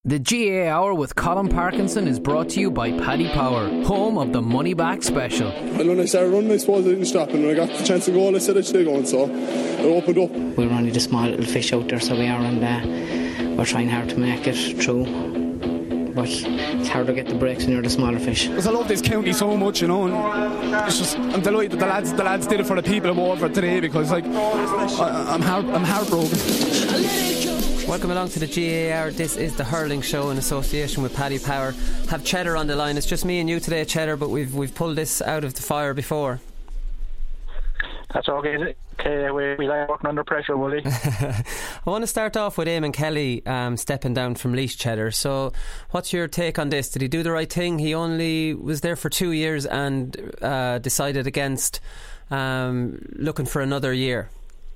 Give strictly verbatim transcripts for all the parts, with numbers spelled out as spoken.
The G A A Hour with Colin Parkinson is brought to you by Paddy Power, home of the Money Back Special. And when I started running, I suppose I didn't stop, and when I got the chance to go, I said I should go, and so I opened up. We're only the small little fish out there, so we are, and uh, we're trying hard to make it through. But it's hard to get the breaks when you're the smaller fish. Because I love this county so much, you know, and it's just, I'm delighted that the lads, the lads did it for the people of Waterford today, because like I, I'm heart, I'm heartbroken. Welcome along to the G A A Hour. This is the hurling show in association with Paddy Power. Have Cheddar on the line. It's just me and you today, Cheddar, but we've we've pulled this out of the fire before. That's okay. Okay, we, we like working under pressure, Willie. I want to start off with Eamon Kelly um, stepping down from Laois, Cheddar. So what's your take on this? Did he do the right thing? He only was there for two years and uh, decided against um, looking for another year.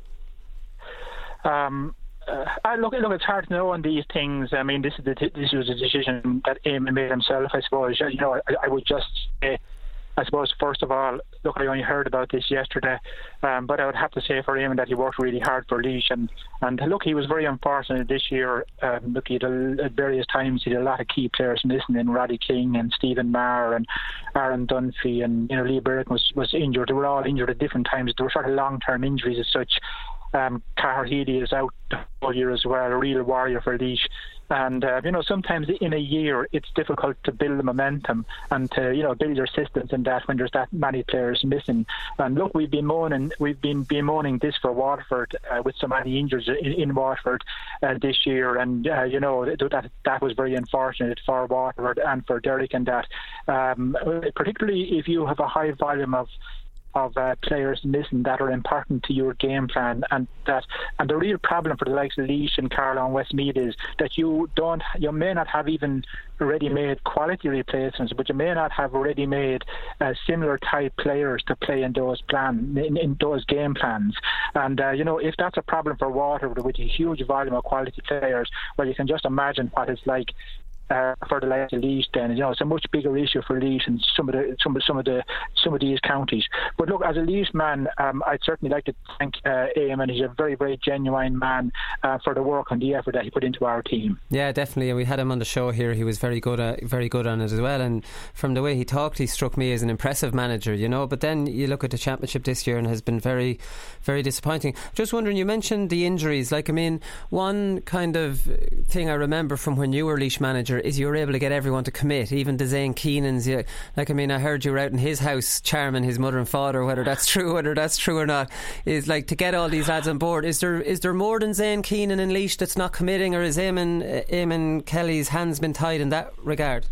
Um Uh, I look, look, it's hard to know on these things. I mean, this is the, this was a decision that Eamon made himself, I suppose. You know, I, I would just say, I suppose, first of all, look, I only heard about this yesterday, um, but I would have to say for Eamon that he worked really hard for Laois, and, and look, he was very unfortunate this year. Um, look, he had a, at various times he had a lot of key players missing, in Roddy King and Stephen Maher and Aaron Dunphy, and you know, Lee Burke was, was injured. They were all injured at different times. They were sort of long-term injuries as such. Um, Cahir Healy is out the whole year as well, a real warrior for Laois. And, uh, you know, sometimes in a year it's difficult to build the momentum and to, you know, build your systems and that when there's that many players missing. And look, we've been moaning, we've been bemoaning this for Waterford uh, with so many injuries in, in Waterford uh, this year. And, uh, you know, that that was very unfortunate for Waterford and for Derek and that. Um, particularly if you have a high volume of of uh, players missing that are important to your game plan, and that and the real problem for the likes of Laois and Carlow and Westmeath is that you don't you may not have even ready-made quality replacements, but you may not have ready-made uh, similar type players to play in those plan in, in those game plans. And uh, you know, if that's a problem for Waterford with a huge volume of quality players, well, you can just imagine what it's like Uh, for the likes of Laois. Then, you know, it's a much bigger issue for Laois and some of the some of some of the some of these counties. But look, as a Laois man, um, I'd certainly like to thank uh, Eamon. He's a very very genuine man uh, for the work and the effort that he put into our team. Yeah, definitely. And we had him on the show here. He was very good, uh, very good on it as well. And from the way he talked, he struck me as an impressive manager. You know, but then you look at the championship this year and has been very, very disappointing. Just wondering, you mentioned the injuries. Like, I mean, one kind of thing I remember from when you were Laois manager is you were able to get everyone to commit, even the Zane Keenans. You, like, I mean, I heard you were out in his house charming his mother and father. Whether that's true, whether that's true or not, is like to get all these lads on board. Is there is there more than Zane Keenan and Laois that's not committing, or is Eamon, Eamon Kelly's hands been tied in that regard?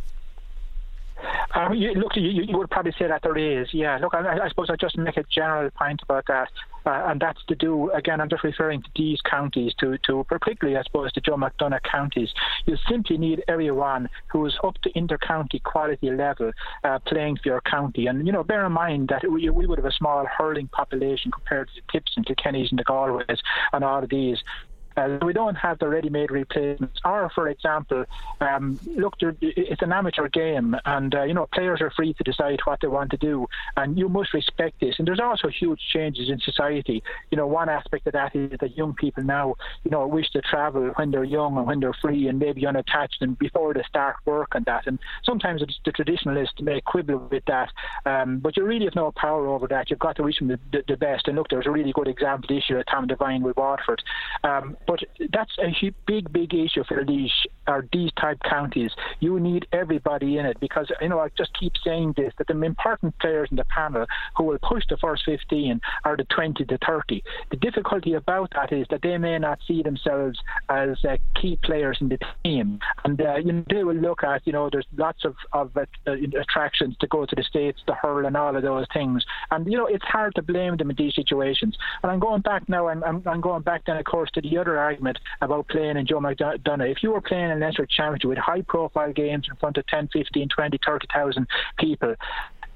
Um, you, look, you, you would probably say that there is, yeah. Look, I, I suppose I just make a general point about that, uh, and that's to do, again, I'm just referring to these counties, to, to particularly, I suppose, to Joe McDonagh counties. You simply need everyone who is up to inter-county quality level uh, playing for your county. And, you know, bear in mind that we, we would have a small hurling population compared to the Tips and Kilkennys and the Galways and all of these. Uh, we don't have the ready-made replacements. Or, for example, um, look, it's an amateur game, and uh, you know, players are free to decide what they want to do, and you must respect this. And there's also huge changes in society. You know, one aspect of that is that young people now, you know, wish to travel when they're young and when they're free and maybe unattached and before they start work and that. And sometimes it's the traditionalists may quibble with that, um, but you really have no power over that. You've got to wish them the, the, the best. And look, there's a really good example this year at Tom Devine with Waterford. Um, But that's a big, big issue for these or these type counties. You need everybody in it because, you know, I just keep saying this, that the important players in the panel who will push the first fifteen are the twenty to thirty. The difficulty about that is that they may not see themselves as uh, key players in the team. And uh, you know, they will look at, you know, there's lots of, of uh, attractions to go to the States, to hurl and all of those things. And, you know, it's hard to blame them in these situations. And I'm going back now, I'm, I'm, I'm going back then, of course, to the other argument about playing in Joe McDonagh. If you were playing in Leinster Championship with high profile games in front of ten, fifteen, twenty, thirty thousand people,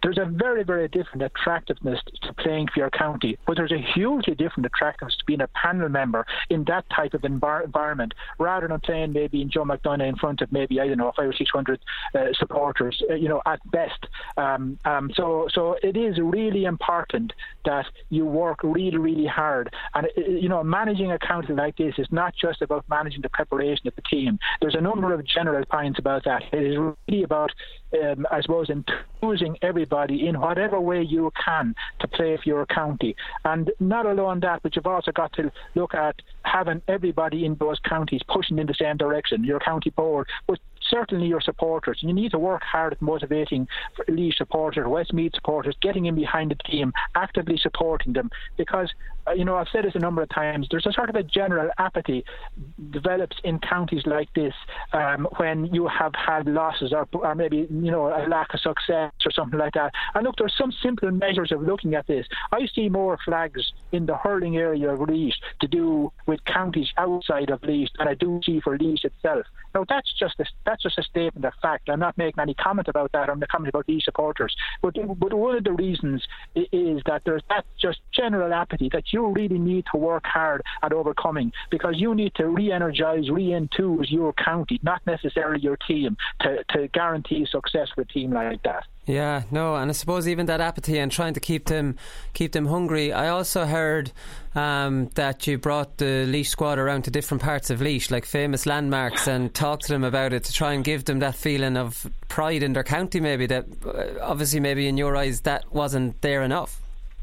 there's a very, very different attractiveness to playing for your county, but there's a hugely different attractiveness to being a panel member in that type of envir- environment, rather than playing maybe in Joe McDonagh in front of maybe, I don't know, five or six hundred uh, supporters, uh, you know, at best. Um, um, so, so it is really important that you work really, really hard. And, uh, you know, managing a county like this is not just about managing the preparation of the team. There's a number of general points about that. It is really about, um, I suppose, enthusing everybody in whatever way you can to play for your county. And not alone that, but you've also got to look at having everybody in those counties pushing in the same direction, your county board, but certainly your supporters. You need to work hard at motivating Laois supporters, Westmeath supporters, getting in behind the team, actively supporting them, because, uh, you know, I've said this a number of times, there's a sort of a general apathy develops in counties like this um, when you have had losses or, or maybe, you know, a lack of success or something like that. And look, there's some simple measures of looking at this. I see more flags in the hurling area of Laois to do with counties outside of Laois than I do see for Laois itself. Now, that's just a, that's just a statement of fact. I'm not making any comment about that. I'm not commenting about these supporters. But, but one of the reasons is that there's that just general apathy that you really need to work hard at overcoming, because you need to re-energise, re-enthuse your county, not necessarily your team, to, to guarantee success for a team like that. Yeah, no, and I suppose even that apathy and trying to keep them keep them hungry. I also heard um, that you brought the Laois squad around to different parts of Laois, like famous landmarks, and talked to them about it to try and give them that feeling of pride in their county, maybe, that uh, obviously maybe in your eyes that wasn't there enough.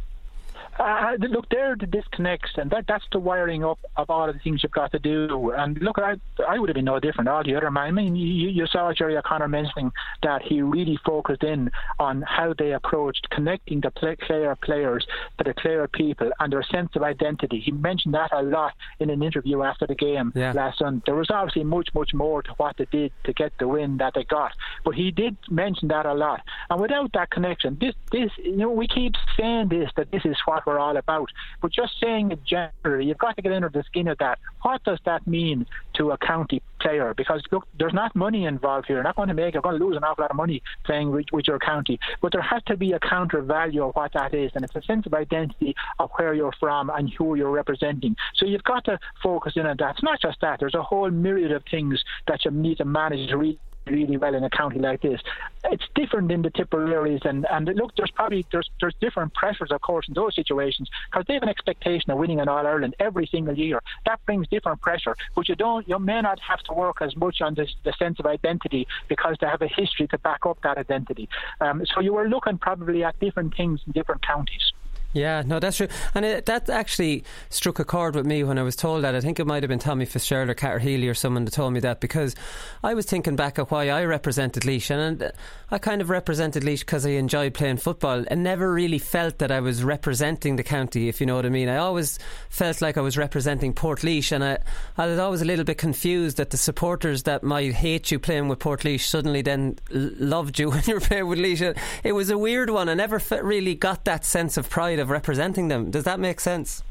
Uh, look, there are the disconnects, and that, that's the wiring up of all of the things you've got to do. And look, I, I would have been no different all the other man. I mean, you, you saw Jerry O'Connor mentioning that he really focused in on how they approached connecting the play, Clare players to the Clare people and their sense of identity. He mentioned that a lot in an interview after the game yeah. last Sunday. There was obviously much, much more to what they did to get the win that they got, but he did mention that a lot. And without that connection, this, this, you know, we keep saying this, that this is what we're all about, but just saying it generally, you've got to get under the skin of that. What does that mean to a county player? Because look, there's not money involved here. You're not going to make, you're going to lose an awful lot of money playing with, with your county, but there has to be a counter value of what that is, and it's a sense of identity of where you're from and who you're representing. So you've got to focus in on that. It's not just that, there's a whole myriad of things that you need to manage really really well in a county like this. It's different in the Tipperaries, and, and look, there's probably there's there's different pressures, of course, in those situations, because they have an expectation of winning an All-Ireland every single year. That brings different pressure, but you don't you may not have to work as much on this, the sense of identity, because they have a history to back up that identity. Um, so you were looking probably at different things in different counties. Yeah, no, that's true. And it, that actually struck a chord with me when I was told that. I think it might have been Tommy Fitzgerald or Catter Healy or someone that told me that, because I was thinking back at why I represented Laois, and I kind of represented Laois because I enjoyed playing football and never really felt that I was representing the county, if you know what I mean. I always felt like I was representing Portlaoise, and I, I was always a little bit confused that the supporters that might hate you playing with Portlaoise suddenly then loved you when you were playing with Laois. It was a weird one. I never really got that sense of pride of representing them. Does that make sense?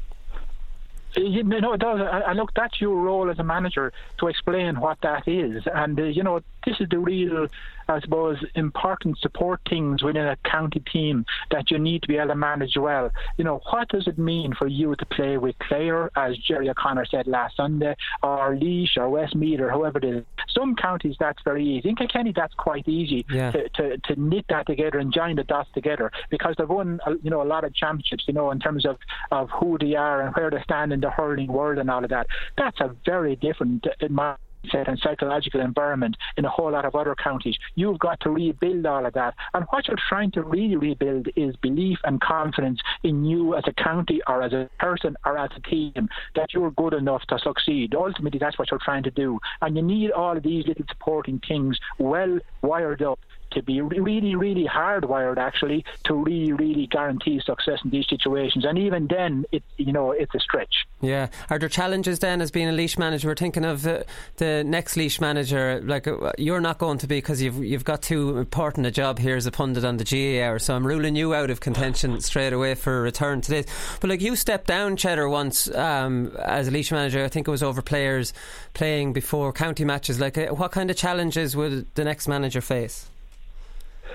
You know, it does. And look, that's your role as a manager, to explain what that is. And, uh, you know, this is the real, I suppose, important support things within a county team that you need to be able to manage well. You know, what does it mean for you to play with Clare, as Jerry O'Connor said last Sunday, or Laois or Westmeath or whoever it is? Some counties that's very easy. In Kilkenny that's quite easy yeah. to, to, to knit that together and join the dots together, because they've won, you know, a lot of championships, you know, in terms of, of who they are and where they stand in the hurling world and all of that. That's a very different mindset and psychological environment in a whole lot of other counties. You've got to rebuild all of that, and what you're trying to really rebuild is belief and confidence in you as a county or as a person or as a team, that you're good enough to succeed. Ultimately that's what you're trying to do, and you need all of these little supporting things well wired up to be really, really hardwired, actually, to really, really guarantee success in these situations. And even then, it, you know, it's a stretch. Yeah. Are there challenges then as being a Laois manager? We're thinking of uh, the next Laois manager. Like, uh, you're not going to be, because you've you've got too important a job here as a pundit on the G A R. So I'm ruling you out of contention straight away for a return to this. But like, you stepped down, Cheddar, once um, as a Laois manager. I think it was over players playing before county matches. Like, uh, what kind of challenges will the next manager face?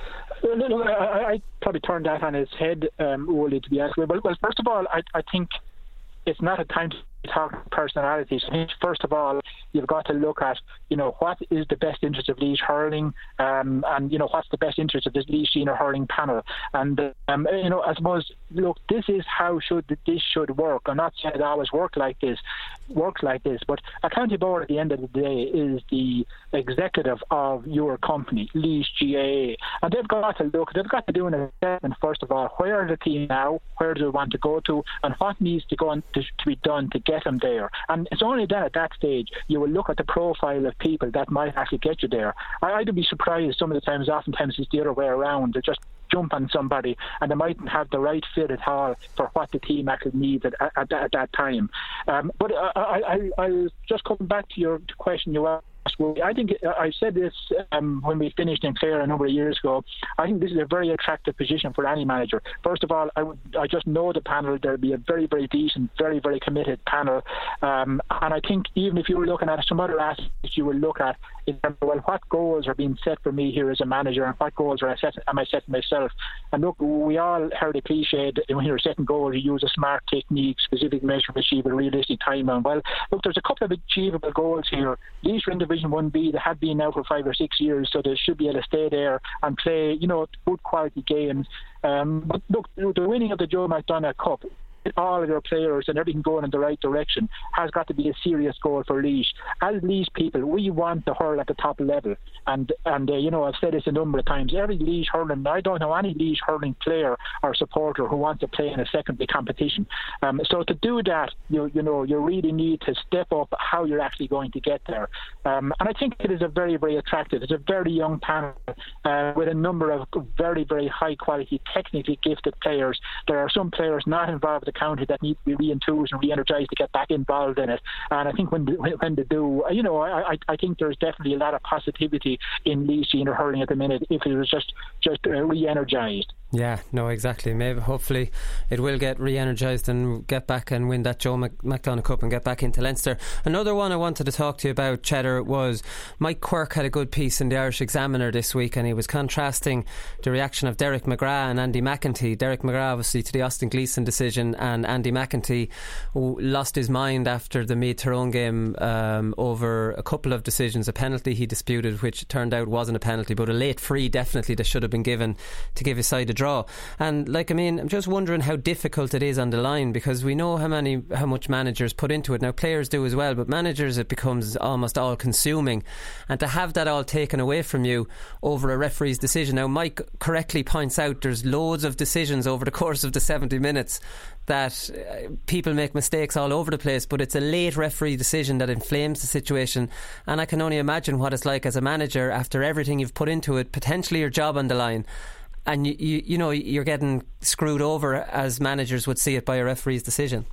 Look, I, I probably turned that on its head, um, Wooly, to be honest. Well, well, first of all, I, I think it's not a time to talk personalities. I think first of all, you've got to look at, you know, what is the best interest of Laois hurling, um, and you know what's the best interest of this Laois senior hurling panel. And um, you know, I suppose, look, this is how should this should work. I'm not saying it always work like this, works like this, but a county board at the end of the day is the executive of your company, Laois G A A, and they've got to look. They've got to do an assessment first of all. Where are the team now? Where do they want to go to? And what needs to go on to, to be done to get them there? And it's only then at that stage you will look at the profile of people that might actually get you there. I, I'd be surprised some of the times, oftentimes it's the other way around. They just jump on somebody and they mightn't have the right fit at all for what the team actually needs at, at, at that time. Um, but I, I, I, I'll just come back to your question you asked. I think I said this um, when we finished in Clare a number of years ago. I think this is a very attractive position for any manager. First of all, I, would, I just know the panel. There'll be a very, very decent, very, very committed panel. Um, and I think even if you were looking at some other aspects you will look at, in terms of, well, what goals are being set for me here as a manager and what goals are I set, am I setting myself? And look, we all heard it cliched when you're setting goals, you use a smart technique, specific measure to achieve a realistic timeline. Well, look, there's a couple of achievable goals here. These are in Division one B, they have been now for five or six years, so they should be able to stay there and play, you know, good quality games. Um, but look, the winning of the Joe McDonagh Cup, all of their players and everything going in the right direction, has got to be a serious goal for Laois. As Laois people, we want to hurl at the top level, and and uh, you know, I've said this a number of times. Every Laois hurling, I don't know any Laois hurling player or supporter who wants to play in a secondary competition. Um, so to do that, you you know, you really need to step up how you're actually going to get there. Um, and I think it is a very, very attractive. It's a very young panel uh, with a number of very, very high quality, technically gifted players. There are some players not involved with the county that need to be re-enthused and re-energised to get back involved in it. And I think when when they do, you know, I, I think there's definitely a lot of positivity in Laois senior hurling at the minute if it was just just uh, re-energised. Yeah, no, exactly. Maybe, hopefully, it will get re-energised and get back and win that Joe McDonagh Cup and get back into Leinster. Another one I wanted to talk to you about, Cheddar, was Mike Quirke had a good piece in the Irish Examiner this week, and he was contrasting the reaction of Derek McGrath and Andy McEntee. Derek McGrath, obviously, to the Austin Gleeson decision, and Andy McEntee, who lost his mind after the Meath Tyrone game um, over a couple of decisions. A penalty he disputed, which turned out wasn't a penalty, but a late free definitely that should have been given to give his side a draw. And like, I mean, I'm just wondering how difficult it is on the line, because we know how many how much managers put into it. Now players do as well, but managers, it becomes almost all consuming, and to have that all taken away from you over a referee's decision. Now Mike correctly points out there's loads of decisions over the course of the seventy minutes that uh, people make mistakes all over the place, but it's a late referee decision that inflames the situation. And I can only imagine what it's like as a manager after everything you've put into it, potentially your job on the line, and you, you, you know, you're getting screwed over, as managers would see it, by a referee's decision.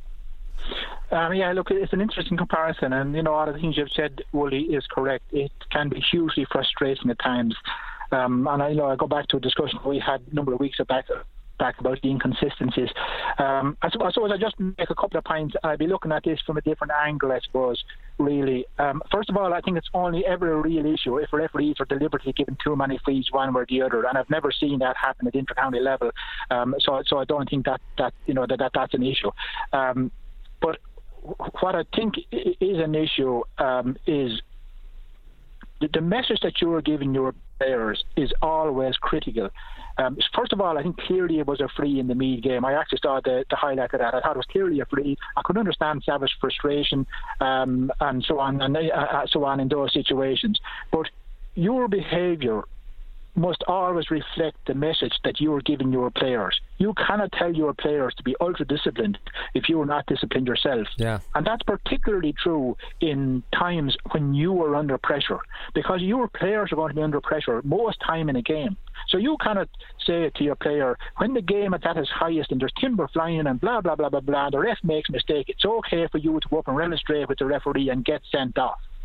Um, yeah, look, it's an interesting comparison, and you know, all the things you've said, Wooly, is correct. It can be hugely frustrating at times, um, and I you know I go back to a discussion we had a number of weeks back back about the inconsistencies. Um, I suppose I just make a couple of points. I'll be looking at this from a different angle, I suppose, really. Um, first of all, I think it's only ever a real issue if referees are deliberately given too many frees one way or the other, and I've never seen that happen at inter-county level. Um, so, so I don't think that, that you know that, that that's an issue. Um, but what I think is an issue um, is the, the message that you are giving your players is always critical. Um, first of all, I think clearly it was a free in the Meath game. I actually saw the, the highlight of that. I thought it was clearly a free. I could understand Savage frustration um, and so on and uh, so on in those situations. But your behaviour must always reflect the message that you are giving your players. You cannot tell your players to be ultra disciplined if you are not disciplined yourself. Yeah. And that's particularly true in times when you are under pressure, because your players are going to be under pressure most time in a game. So you cannot say to your player, when the game is at its highest and there's timber flying and blah blah blah blah blah, the ref makes a mistake, it's okay for you to go up and remonstrate with the referee and get sent off.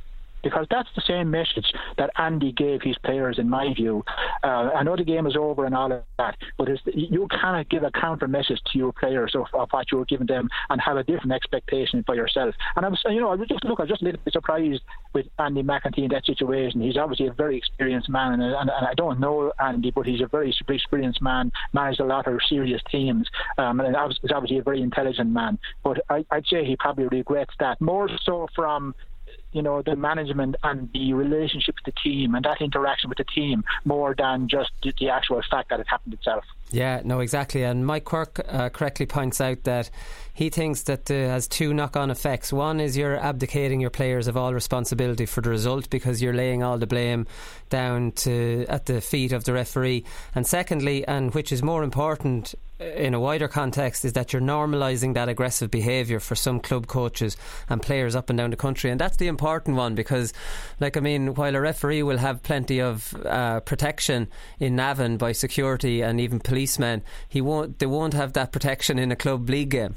because that's the same message that Andy gave his players, in my view. Uh, I know the game is over and all of that, but it's, you cannot give a counter message to your players of, of what you're giving them and have a different expectation for yourself. And I was, you know, I was just look, I was just a little bit surprised with Andy McEntee in that situation. He's obviously a very experienced man, and, and, and I don't know Andy, but he's a very experienced man, managed a lot of serious teams, um, and he's obviously a very intelligent man. But I, I'd say he probably regrets that, more so from, you know, the management and the relationship with the team and that interaction with the team, more than just the, the actual fact that it happened itself. Yeah, no, exactly. And Mike Quirk uh, correctly points out that he thinks that it has two knock-on effects. One is you're abdicating your players of all responsibility for the result because you're laying all the blame down to at the feet of the referee. And secondly, and which is more important in a wider context, is that you're normalising that aggressive behaviour for some club coaches and players up and down the country. And that's the important one, because, like, I mean, while a referee will have plenty of uh, protection in Navan by security and even policemen, he won't. They won't have that protection in a club league game.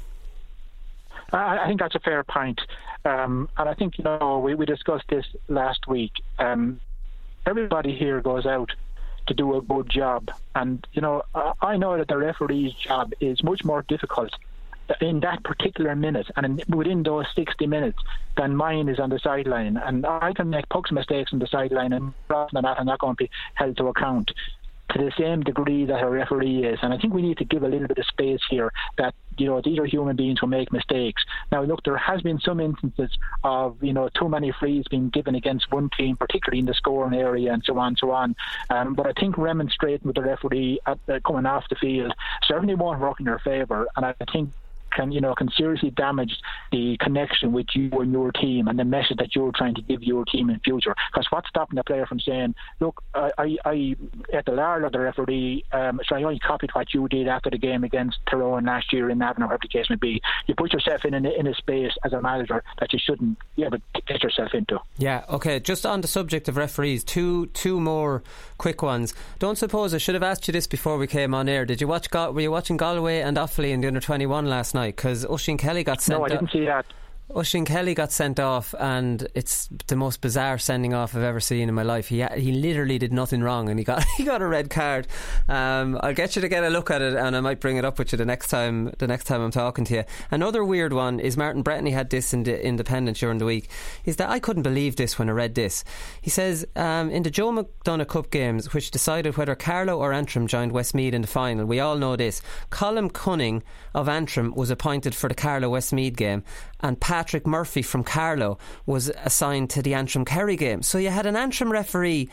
I think that's a fair point. Um, and I think, you know, we, we discussed this last week. Um, everybody here goes out to do a good job. And, you know, I know that the referee's job is much more difficult in that particular minute and in, within those sixty minutes than mine is on the sideline. And I can make pucks mistakes on the sideline, and rather than that, I'm not going to be held to account to the same degree that a referee is. And I think we need to give a little bit of space here, that, you know, these are human beings who make mistakes. Now, look, there has been some instances of, you know, too many frees being given against one team, particularly in the scoring area and so on and so on. Um, but I think remonstrating with the referee at, uh, coming off the field certainly won't work in their favour. And I think can you know can seriously damage the connection with you and your team and the message that you're trying to give your team in future. Because what's stopping the player from saying, look, I, I, I at the Larl of the referee, um, so I only copied what you did after the game against Tyrone last year in Navan, or whatever the case may be. You put yourself in, in in a space as a manager that you shouldn't be able to get yourself into. Yeah, okay, just on the subject of referees, two two more quick ones. Don't suppose I should have asked you this before we came on air. Did you watch Gal- were you watching Galway and Offaly in the under twenty-one last night? Because Oisin Kelly got sent off. No, I didn't see that. Oisin Kelly got sent off, and it's the most bizarre sending off I've ever seen in my life. He he literally did nothing wrong, and he got he got a red card. Um, I'll get you to get a look at it, and I might bring it up with you the next time the next time I'm talking to you. Another weird one is Martin Brettany had this in the Independent during the week. Is that I couldn't believe this when I read this. He says um, in the Joe McDonagh Cup games, which decided whether Carlow or Antrim joined Westmeath in the final, we all know this. Colm Cunning of Antrim was appointed for the Carlow Westmeath game, and Patrick Murphy from Carlow was assigned to the Antrim Kerry game. So you had an Antrim referee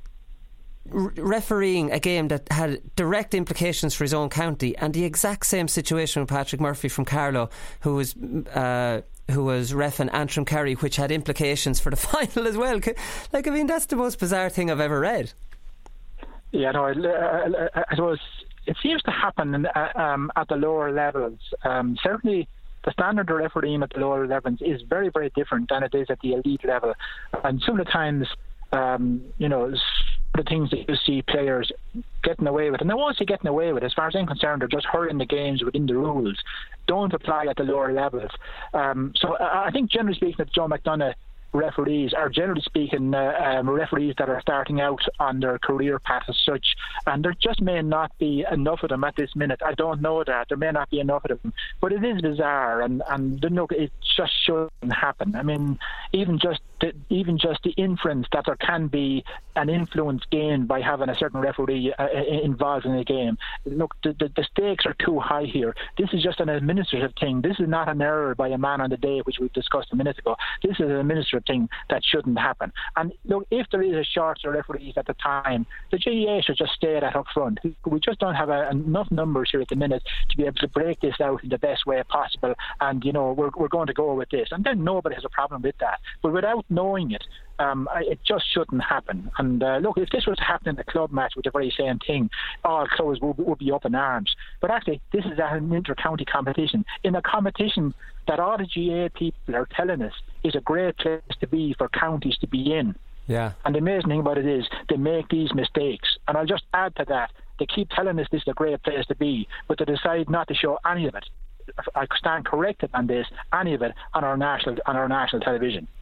r- refereeing a game that had direct implications for his own county, and the exact same situation with Patrick Murphy from Carlow, who was uh, who was ref in Antrim Kerry, which had implications for the final as well. Like, I mean, that's the most bizarre thing I've ever read. Yeah, no, I, I, I suppose it seems to happen in, uh, um, at the lower levels. Um, certainly the standard of refereeing at the lower levels is very, very different than it is at the elite level. And some of the times, um, you know, the things that you see players getting away with, and they won't say getting away with, as far as I'm concerned, they're just hurrying the games within the rules, don't apply at the lower levels. Um, so I, I think, generally speaking, that Joe McDonagh referees are, generally speaking, uh, um, referees that are starting out on their career path as such, and there just may not be enough of them at this minute. I don't know that there may not be enough of them, but it is bizarre, and and you know, it just shouldn't happen. I mean, even just the, even just the inference that there can be an influence gained by having a certain referee uh, involved in a game. Look, the, the, the stakes are too high here. This is just an administrative thing. This is not an error by a man on the day, which we discussed a minute ago. This is an administrative thing that shouldn't happen. And look, if there is a shortage of referees at the time, the G A A should just stay that up front. We just don't have a, enough numbers here at the minute to be able to break this out in the best way possible, and you know, we're, we're going to go with this, and then nobody has a problem with that. But without knowing it, um, it just shouldn't happen. And uh, look, if this was to happen in the club match with the very same thing, all clubs would, would be up in arms. But actually, this is an inter-county competition. In a competition that all the G A A people are telling us is a great place to be for counties to be in. Yeah. And the amazing thing about it is they make these mistakes. And I'll just add to that, they keep telling us this is a great place to be, but they decide not to show any of it. I stand corrected on this, any of it, on our national on our national television.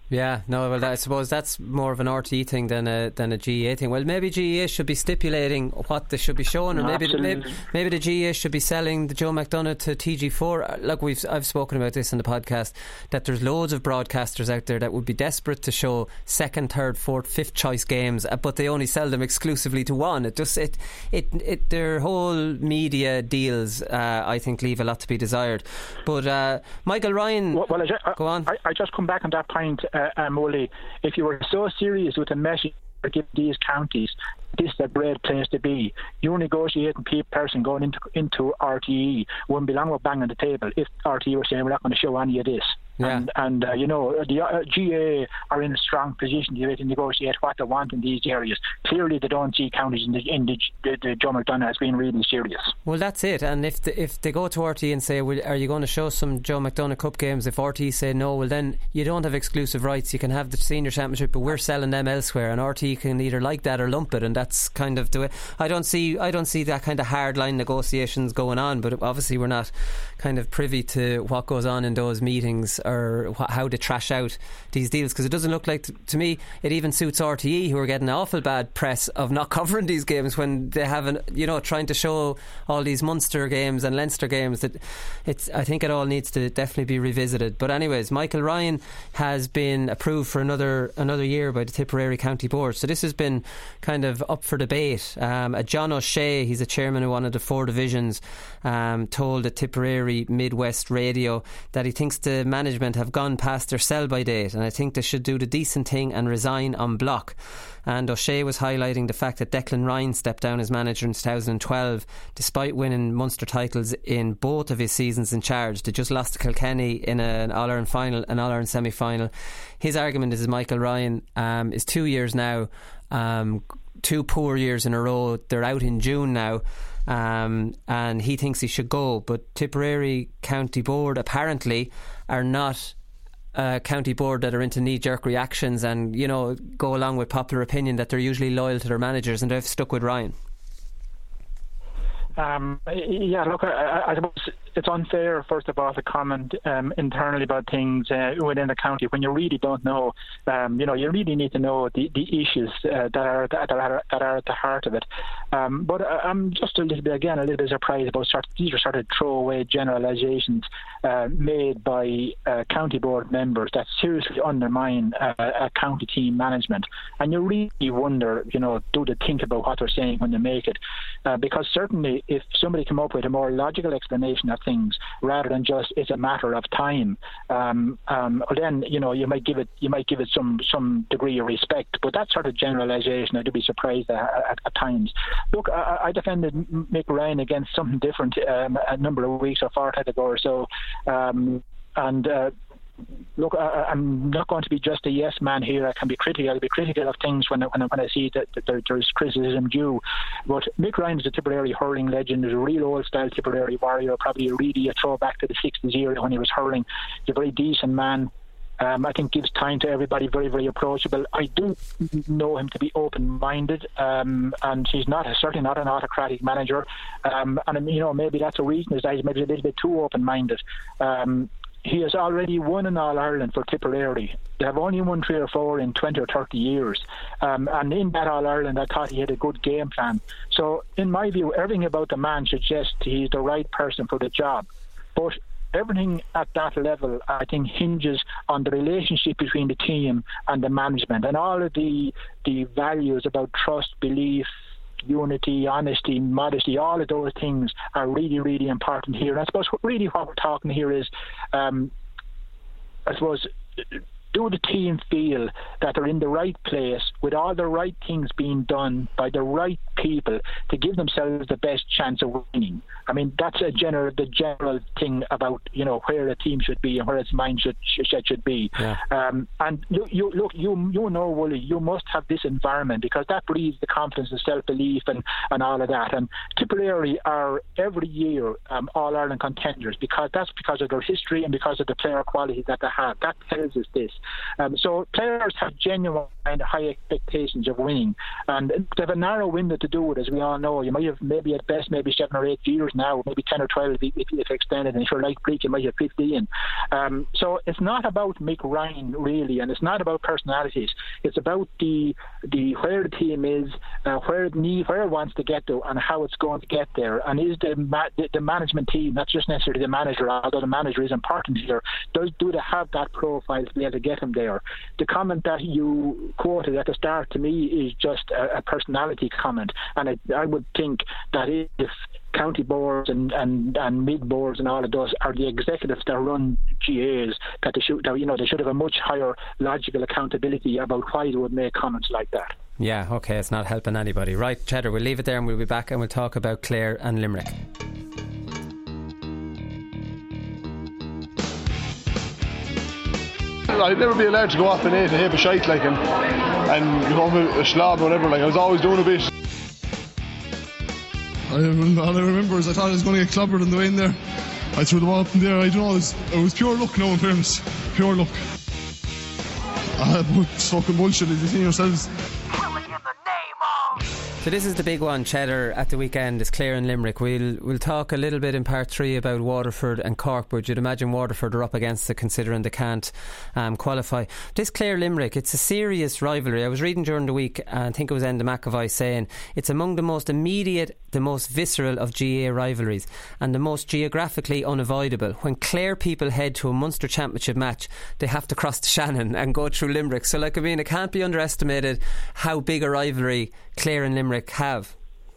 Yeah, no, well, I suppose that's more of an R T E thing than a than a G A A thing. Well, maybe G A A should be stipulating what they should be showing, or no, maybe, maybe maybe the G A A should be selling the Joe McDonagh to T G four. Look, we've I've spoken about this in the podcast, that there's loads of broadcasters out there that would be desperate to show second, third, fourth, fifth choice games, but they only sell them exclusively to one. It just it it, it their whole media deals, uh, I think, leave a lot to be desired. But uh, Michael Ryan, well, well I, just, go on. I, I just come back on that point. Uh, Uh, Molly, if you were so serious with the message for give these counties, this is a great place to be. Your negotiating person going into into R T E wouldn't be long with banging the table if R T E were saying we're not going to show any of this. Yeah. And, and uh, you know, the uh, G A A are in a strong position to, to negotiate what they want in these areas. Clearly, they don't see counties in the, in the, the, the Joe McDonagh as being really serious. Well, that's it. And if the, if they go to R T E and say, well, are you going to show some Joe McDonagh Cup games? If R T E say no, well, then you don't have exclusive rights. You can have the senior championship, but we're selling them elsewhere, and R T E can either like that or lump it, and that's kind of the way. I don't see I don't see that kind of hard line negotiations going on, but obviously we're not kind of privy to what goes on in those meetings or wh- how they trash out these deals, because it doesn't look like, t- to me it even suits R T E, who are getting awful bad press of not covering these games when they haven't, you know, trying to show all these Munster games and Leinster games. That it's I think it all needs to definitely be revisited. But anyways, Michael Ryan has been approved for another another year by the Tipperary County Board, so this has been kind of up for debate. Um, a John O'Shea, he's a chairman of one of the four divisions, um, told the Tipperary Midwest Radio that he thinks the management have gone past their sell-by date, and I think they should do the decent thing and resign en bloc. And O'Shea was highlighting the fact that Declan Ryan stepped down as manager in two thousand twelve despite winning Munster titles in both of his seasons in charge. They just lost to Kilkenny in a, an All-Ireland final, an All-Ireland semi-final. His argument is Michael Ryan um, is two years now, um, two poor years in a row. They're out in June now. Um, and he thinks he should go, but Tipperary County Board apparently are not a county board that are into knee-jerk reactions and, you know, go along with popular opinion, that they're usually loyal to their managers, and they've stuck with Ryan. Um, yeah, look, I, I suppose it's unfair, first of all, to comment um, internally about things uh, within the county when you really don't know. Um, you know, you really need to know the, the issues uh, that are that are that are at the heart of it. Um, but I'm just a little bit, again, a little bit surprised about sort of, these are sort of throwaway generalisations uh, made by uh, county board members that seriously undermine uh, a county team management. And you really wonder, you know, do they think about what they're saying when they make it? Uh, because certainly, if somebody come up with a more logical explanation of things rather than just it's a matter of time, um, um, then you know you might give it you might give it some some degree of respect. But that sort of generalisation, I'd be surprised at, at, at times. Look, I, I defended Mick Ryan against something different um, a number of weeks or fortnight ago or so, um, and. Uh, Look, I, I'm not going to be just a yes man here. I can be critical. I'll be critical of things when I, when I, when I see that, that there, there's criticism due. But Mick Ryan is a Tipperary hurling legend. He's a real old-style Tipperary warrior, probably really a throwback to the sixties era when he was hurling. He's a very decent man. Um, I think gives time to everybody, very, very approachable. I do know him to be open-minded, um, and he's not certainly not an autocratic manager. Um, and you know, maybe that's a weakness. He's maybe a little bit too open-minded. Um, He has already won an All-Ireland for Tipperary. They have only won three or four in twenty or thirty years. Um, and in that All-Ireland, I thought he had a good game plan. So, in my view, everything about the man suggests he's the right person for the job. But everything at that level, I think, hinges on the relationship between the team and the management. And all of the the values about trust, belief, unity, honesty, modesty, all of those things are really, really important here. And I suppose really what we're talking here is, um, I suppose, do the team feel that they're in the right place with all the right things being done by the right people to give themselves the best chance of winning? I mean, that's a general, the general thing about, you know, where a team should be and where its mind should should, should be. Yeah. Um, and look, you look, you you know, Wooly, you must have this environment because that breeds the confidence and self-belief and, and all of that. And Tipperary are every year um, All-Ireland contenders because that's because of their history and because of the player quality that they have. That tells us this. Um, so players have genuine high expectations of winning, and they have a narrow window to do it, as we all know. You might have maybe at best maybe seven or eight years now, maybe ten or twelve if, if extended, and if you're like Bleak you might have fifteen. Um, so it's not about Mick Ryan really, and it's not about personalities. It's about the the where the team is, uh, where it need, where it wants to get to, and how it's going to get there. And is the ma- the, the management team, not just necessarily the manager, although the manager is important here, does do they have that profile to be able to get him there? The comment that you quoted at the start to me is just a, a personality comment, and I, I would think that if county boards and, and, and mid boards and all of those are the executives that run G As, that they should, that, you know, they should have a much higher logical accountability about why they would make comments like that. Yeah, okay, it's not helping anybody. Right, Cheddar, we'll leave it there and we'll be back and we'll talk about Clare and Limerick. I'd never be allowed to go off and eat a heap of shite like and, and go over a slob or whatever. Like I was always doing a bit. I, all I remember is I thought I was going to get clobbered on the way in there. I threw the ball up in there. I don't know. It was, it was pure luck. No, in fairness, pure luck. Uh, but it's fucking bullshit. As you see yourselves. So this is the big one, Cheddar, at the weekend is Clare and Limerick. We'll we'll talk a little bit in part three about Waterford and Cork, but you'd imagine Waterford are up against it considering they can't um, qualify. This Clare-Limerick, it's a serious rivalry. I was reading during the week, and I think it was Enda McAvoy saying it's among the most immediate, the most visceral of G A A rivalries and the most geographically unavoidable. When Clare people head to a Munster Championship match, they have to cross the Shannon and go through Limerick. So like I mean, it can't be underestimated how big a rivalry Clare and Limerick have.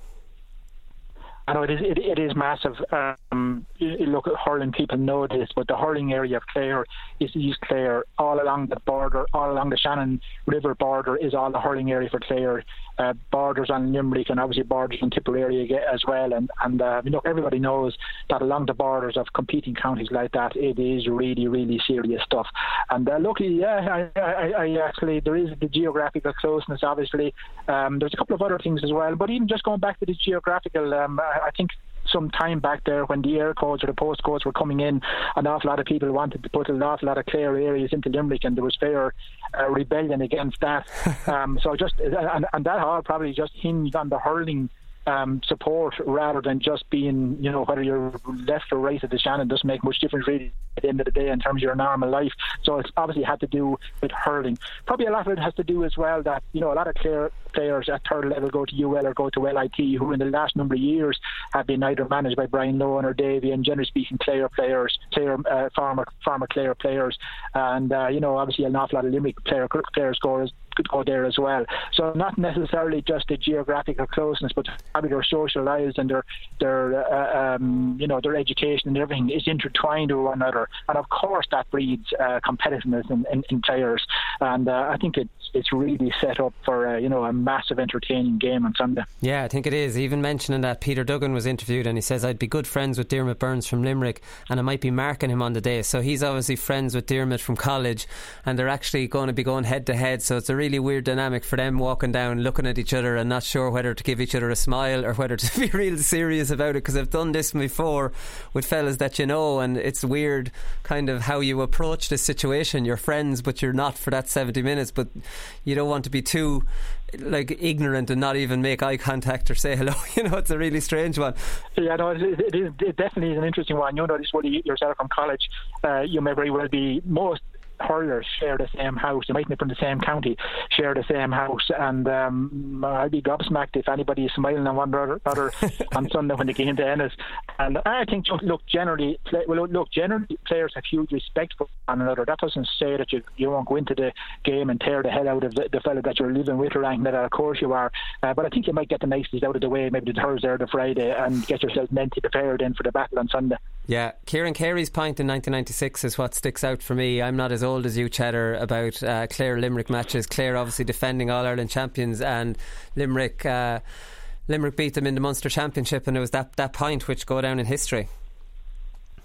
I know it is. It, it is massive. Um, you look at hurling, people know this, but the hurling area of Clare is East Clare. All along the border, all along the Shannon River border, is all the hurling area for Clare. Uh, borders on Limerick and obviously borders on Tipperary as well. And and uh, you know, everybody knows that along the borders of competing counties like that, it is really, really serious stuff. And uh, luckily, yeah, I, I, I actually there is the geographical closeness. Obviously, um, there's a couple of other things as well. But even just going back to the geographical, um, I think some time back there when the air codes or the post codes were coming in, an awful lot of people wanted to put an awful lot of Clare areas into Limerick, and there was fair uh, rebellion against that. um, so just and, and that all probably just hinged on the hurling um, support rather than just being, you know, whether you're left or right of the Shannon doesn't make much difference really at the end of the day in terms of your normal life. So it's obviously had to do with hurling. Probably a lot of it has to do as well that, you know, a lot of Clare players at third level go to U L or go to L I T who in the last number of years have been either managed by Brian Lohan or Davy, and generally speaking Clare players, Clare, uh, former, former Clare players, and uh, you know, obviously an awful lot of Limerick player, players go could go there as well. So not necessarily just the geographical closeness, but probably their social lives and their their uh, um, you know, their education and everything is intertwined with one another, and of course that breeds uh, competitiveness in, in, in players. And uh, I think it's it's really set up for uh, you know, a massive entertaining game on Sunday. Yeah, I think it is. Even mentioning that, Peter Duggan was interviewed and he says, I'd be good friends with Diarmaid Byrnes from Limerick and I might be marking him on the day. So he's obviously friends with Diarmaid from college, and they're actually going to be going head to head. So it's a really weird dynamic for them, walking down looking at each other and not sure whether to give each other a smile or whether to be real serious about it, because I've done this before with fellas that you know, and it's weird kind of how you approach this situation. You're friends but you're not for that seventy minutes, but you don't want to be too like ignorant and not even make eye contact or say hello. You know, it's a really strange one. Yeah, no, it, it, is, it definitely is an interesting one. You know this what you yourself from college. Uh, you may very well be most hurlers share the same house. They might be from the same county, share the same house, and um, I'd be gobsmacked if anybody is smiling on one another on Sunday when they get into Ennis. And I think, look, generally, play, well, look, generally, players have huge respect for one another. That doesn't say that you you won't go into the game and tear the hell out of the, the fella that you're living with or anything. That of course you are, uh, but I think you might get the niceties out of the way, maybe the Thursday or the Friday, and get yourself mentally prepared in for the battle on Sunday. Yeah, Kieran Carey's point in nineteen ninety-six is what sticks out for me. I'm not as old as you, Cheddar, about uh, Clare-Limerick matches. Clare obviously defending All-Ireland champions, and Limerick uh, Limerick beat them in the Munster Championship, and it was that, that point which go down in history.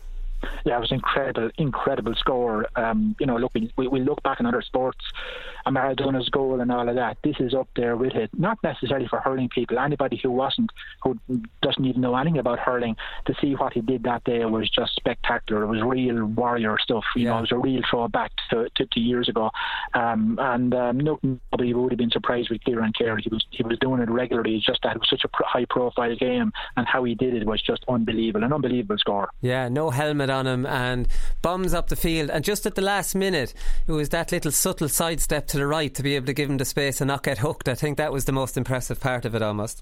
yeah, it was incredible, incredible score. Um, you know, look, we, we look back in other sports, and Maradona's goal and all of that. This is up there with it. Not necessarily for hurling people. Anybody who wasn't, who doesn't even know anything about hurling, to see what he did that day was just spectacular. It was real warrior stuff. You yeah. know, it was a real throwback to, to, to years ago. Um, and um, nobody would have been surprised with Kieran Carey. He was he was doing it regularly. It's just that it was such a high-profile game, and how he did it was just unbelievable. An unbelievable score. Yeah, no helmet on him and bombs up the field, and just at the last minute it was that little subtle sidestep to the right to be able to give him the space and not get hooked. I think that was the most impressive part of it almost.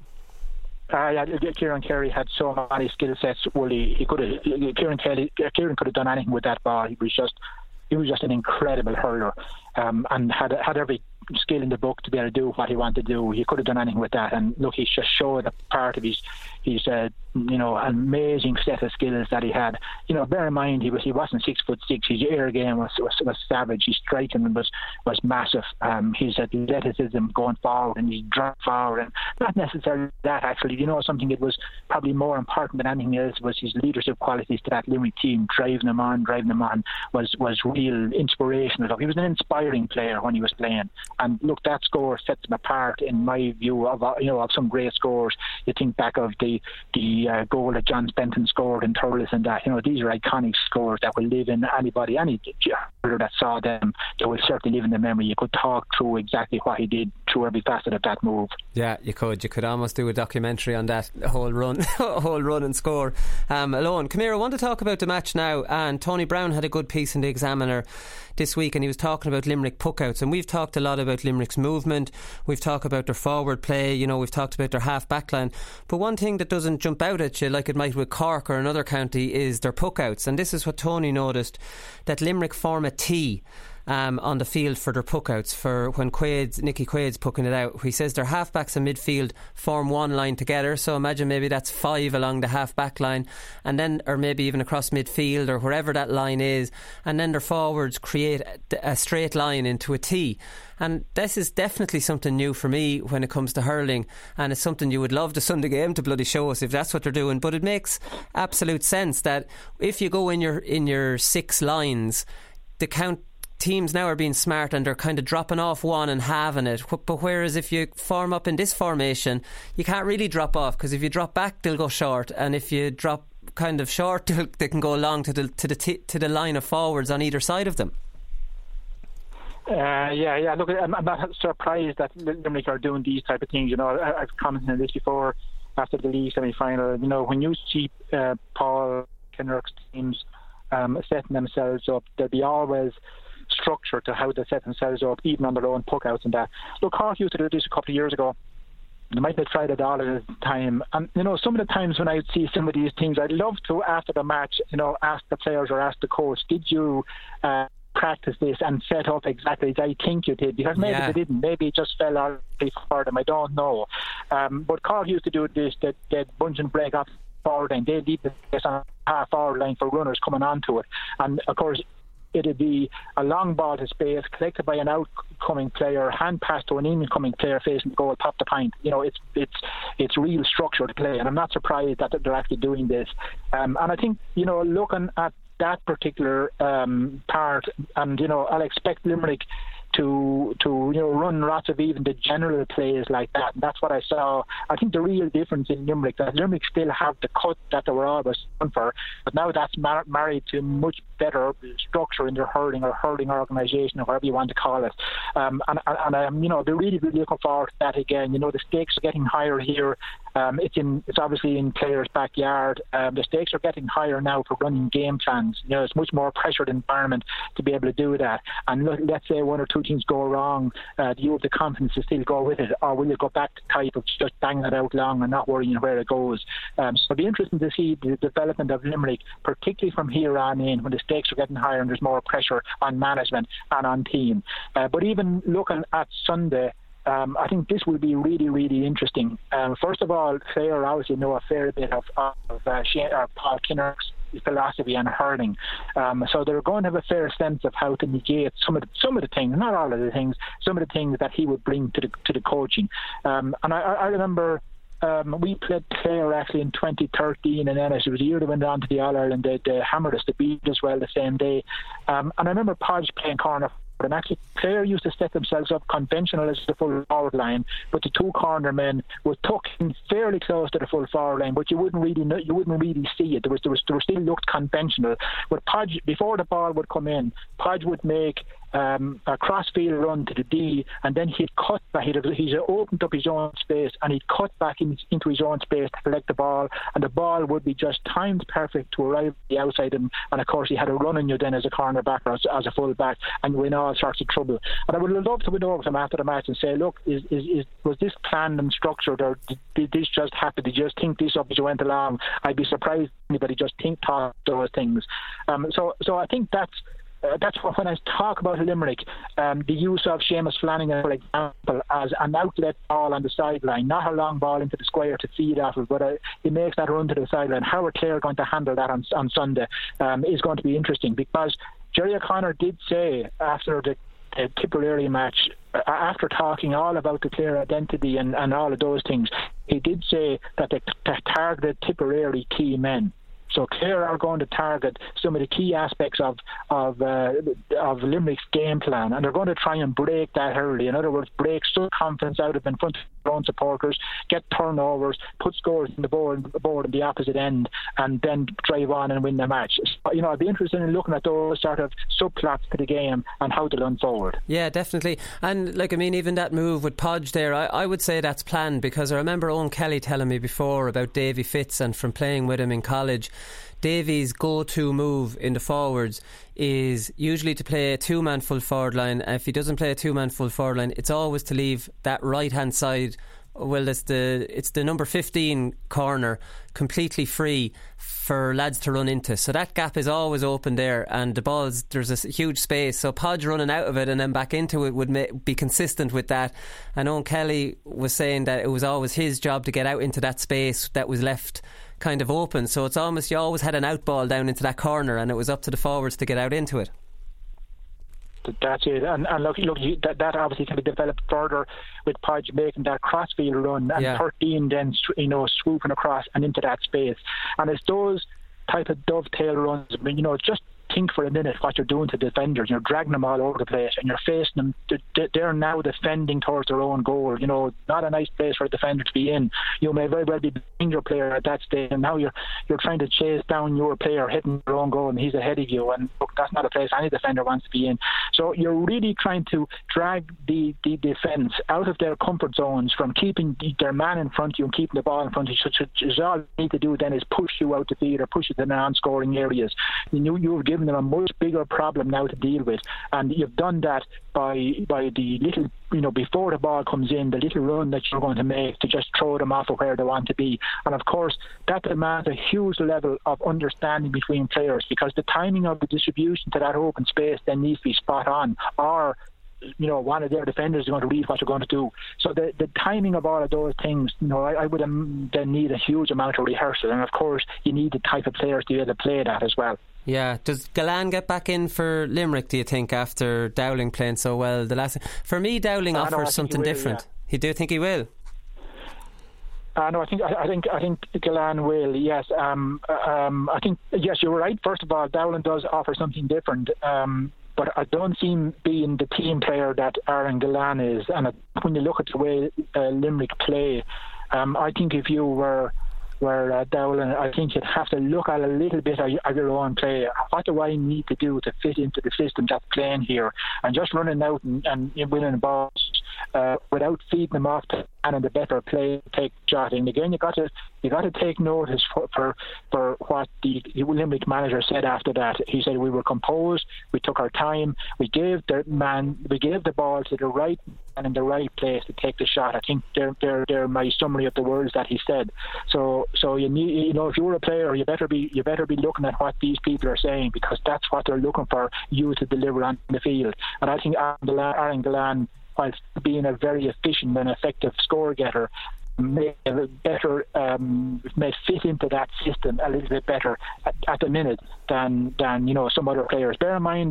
Uh, yeah, Kieran Carey had so many skill sets. Well, he, he could have. Kieran Carey, Kieran could have done anything with that ball. He was just, he was just an incredible hurler, um, and had had every skill in the book to be able to do what he wanted to do. He could have done anything with that, and look, he's just showed a part of his his uh, you know, amazing set of skills that he had. You know, bear in mind he was he wasn't six foot six. His air game was was, was savage. His striking was was massive. Um, his athleticism going forward and his drop forward, and not necessarily that actually. You know, something that was probably more important than anything else was his leadership qualities to that Limerick team, driving them on, driving them on was was real inspirational. He was an inspiring player when he was playing. And look, that score sets him apart in my view of uh, you know of some great scores. You think back of the the uh, goal that John Spenton scored in Thurles and that. You know, these are iconic scores that will live in anybody, any that saw them. They will certainly live in the memory. You could talk through exactly what he did through every facet of that move. Yeah, you could. You could almost do a documentary on that whole run, whole run and score um, alone. Come here, I want to talk about the match now. And Tony Brown had a good piece in the Examiner this week, and he was talking about Limerick puckouts, and we've talked a lot about Limerick's movement, we've talked about their forward play, you know, we've talked about their half back line, but one thing that doesn't jump out at you like it might with Cork or another county is their puckouts. And this is what Tony noticed, that Limerick form a T Um, on the field for their puckouts for when Quaid's, Nicky Quaid's pucking it out. He says their halfbacks and midfield form one line together, so imagine maybe that's five along the half-back line, and then, or maybe even across midfield or wherever that line is, and then their forwards create a, a straight line into a T. And this is definitely something new for me when it comes to hurling, and it's something you would love the Sunday game to bloody show us if that's what they're doing. But it makes absolute sense that if you go in your in your six lines, the count teams now are being smart and they're kind of dropping off one and having it. But whereas if you form up in this formation, you can't really drop off, because if you drop back they'll go short, and if you drop kind of short they can go along to the to the t- to the line of forwards on either side of them. Uh, yeah, yeah. Look, I'm, I'm not surprised that Limerick are doing these type of things. You know, I, I've commented on this before after the league semi-final. You know, when you see uh, Paul Kinnerk's teams um, setting themselves up, there'll be always structure to how they set themselves up, even on their own puckouts and that. Look, Cork used to do this a couple of years ago. They might have tried it all at the time, and you know, some of the times when I would see some of these things, I'd love to, after the match, you know, ask the players or ask the coach, did you uh, practice this and set up exactly as I think you did? Because maybe yeah. they didn't, maybe it just fell out for them, I don't know. Um, but Cork used to do this, that they'd bunch and break off forward line, they'd leave this on half forward line for runners coming onto it, and of course it'd be a long ball to space collected by an outcoming player, hand pass to an incoming player facing the goal, pop the pint. You know, it's it's it's real structure to play, and I'm not surprised that they're actually doing this. Um, and I think, you know, looking at that particular um, part, and you know, I'll expect Limerick to to you know run lots of even the general plays like that. And that's what I saw. I think the real difference in Limerick, that Limerick still have the cut that they were always known for, but now that's mar- married to much better structure in their hurling or hurling organisation, or whatever you want to call it. Um, and and I'm you know they're really really looking forward to that again. You know, the stakes are getting higher here. Um, it's in it's obviously in players' backyard. Um, the stakes are getting higher now for running game plans. You know, it's much more pressured environment to be able to do that. And look, let's say one or two things go wrong, uh, do you have the confidence to still go with it, or will you go back to type of just banging it out long and not worrying where it goes? Um, so it'll be interesting to see the development of Limerick, particularly from here on in, when the stakes are getting higher and there's more pressure on management and on team. Uh, but even looking at Sunday, Um, I think this will be really, really interesting. Um, first of all, Clare obviously know a fair bit of, of uh, Shane, uh, Paul Kinnerk's philosophy and hurling, um, so they're going to have a fair sense of how to negate some of the, some of the things, not all of the things, some of the things that he would bring to the to the coaching. Um, and I, I remember um, we played Clare actually in twenty thirteen, and then it was the year they went on to the All-Ireland, they, they hammered us, they beat us well the same day. Um, and I remember Podge playing corner. And actually, Clare used to set themselves up conventional as the full forward line, but the two corner men were tucked in fairly close to the full forward line. But you wouldn't really know, you wouldn't really see it. There was there was there was still looked conventional. But Podge, before the ball would come in, Podge would make Um, a crossfield run to the D, and then he'd cut back. He'd, he'd opened up his own space, and he'd cut back in, into his own space to collect the ball, and the ball would be just timed perfect to arrive at the outside. And, and of course, he had a run on you then as a cornerback or as, as a full back, and you were in all sorts of trouble. And I would love to win over him after the match and say, look, is, is, is was this planned and structured, or did, did this just happen? Did you just think this up as you went along? I'd be surprised if anybody just think thought those things. Um, so, so I think that's. Uh, that's what, when I talk about Limerick, um, the use of Seamus Flanagan, for example, as an outlet ball on the sideline, not a long ball into the square to feed off of, but uh, it makes that run to the sideline. How are Clare going to handle that on, on Sunday um, is going to be interesting, because Jerry O'Connor did say after the uh, Tipperary match, uh, after talking all about the Clare identity and, and all of those things, he did say that they t- targeted Tipperary key men. So Clare are going to target some of the key aspects of of uh, of Limerick's game plan, and they're going to try and break that early. In other words, break some confidence out of in front of their own supporters, get turnovers, put scores in the board, board on the opposite end, and then drive on and win the match. So, you know, I'd be interested in looking at those sort of subplots to the game and how they'll unfold. Yeah, definitely. And like, I mean, even that move with Podge there, I, I would say that's planned, because I remember Owen Kelly telling me before about Davy Fitz, and from playing with him in college, Davy's go-to move in the forwards is usually to play a two-man full forward line, and if he doesn't play a two-man full forward line, it's always to leave that right-hand side, well, it's the it's the number fifteen corner completely free for lads to run into. So that gap is always open there, and the balls, there's a huge space. So Podge running out of it and then back into it would ma- be consistent with that. And Owen Kelly was saying that it was always his job to get out into that space that was left kind of open. So it's almost, you always had an out ball down into that corner, and it was up to the forwards to get out into it. That's it, and, and look, look, that, that obviously can be developed further with Podge making that crossfield run, and yeah. thirteen then, you know, swooping across and into that space. And it's those type of dovetail runs. I mean, you know, just think for a minute what you're doing to defenders. You're dragging them all over the place, and you're facing them. They're now defending towards their own goal. You know, not a nice place for a defender to be in. You may very well be behind your player at that stage, and now you're you're trying to chase down your player, hitting your own goal, and he's ahead of you. And look, that's not a place any defender wants to be in. So you're really trying to drag the, the defence out of their comfort zones from keeping their man in front of you and keeping the ball in front of you. So, so, so all you need to do then is push you out the field or push you to non-scoring areas. You you've given them a much bigger problem now to deal with, and you've done that by by the little, you know, before the ball comes in, the little run that you're going to make to just throw them off of where they want to be. And of course that demands a huge level of understanding between players, because the timing of the distribution to that open space then needs to be spot on, or you know, one of their defenders is going to read what you're going to do. So the the timing of all of those things, you know, I, I would um, then need a huge amount of rehearsal, and of course you need the type of players to be able to play that as well. Yeah, does Galan get back in for Limerick, do you think, after Dowling playing so well the last? For me, Dowling offers know, something will, different. Yeah. You do think he will? Uh, no, I think I, I think I think Galan will. Yes, um, um, I think yes, you're right. First of all, Dowling does offer something different. Um, But I don't see him being the team player that Aaron Galan is. And when you look at the way uh, Limerick play, um, I think if you were were uh, Dowling, I think you'd have to look at a little bit of, of your own play. What do I need to do to fit into the system that's playing here? And just running out and, and winning balls uh, without feeding them off to and the better play, take jotting. Again, you got to you got to take notice for, for for what the Limerick manager said after that. He said we were composed, we took our time, we gave the man, we gave the ball to the right man in the right place to take the shot. I think they're they're they're my summary of the words that he said. So so you need, you know, if you're a player, you better be you better be looking at what these people are saying, because that's what they're looking for you to deliver on the field. And I think Aaron Galan, whilst being a very efficient and effective score getter, may better um, may fit into that system a little bit better at, at the minute than than you know some other players. Bear in mind,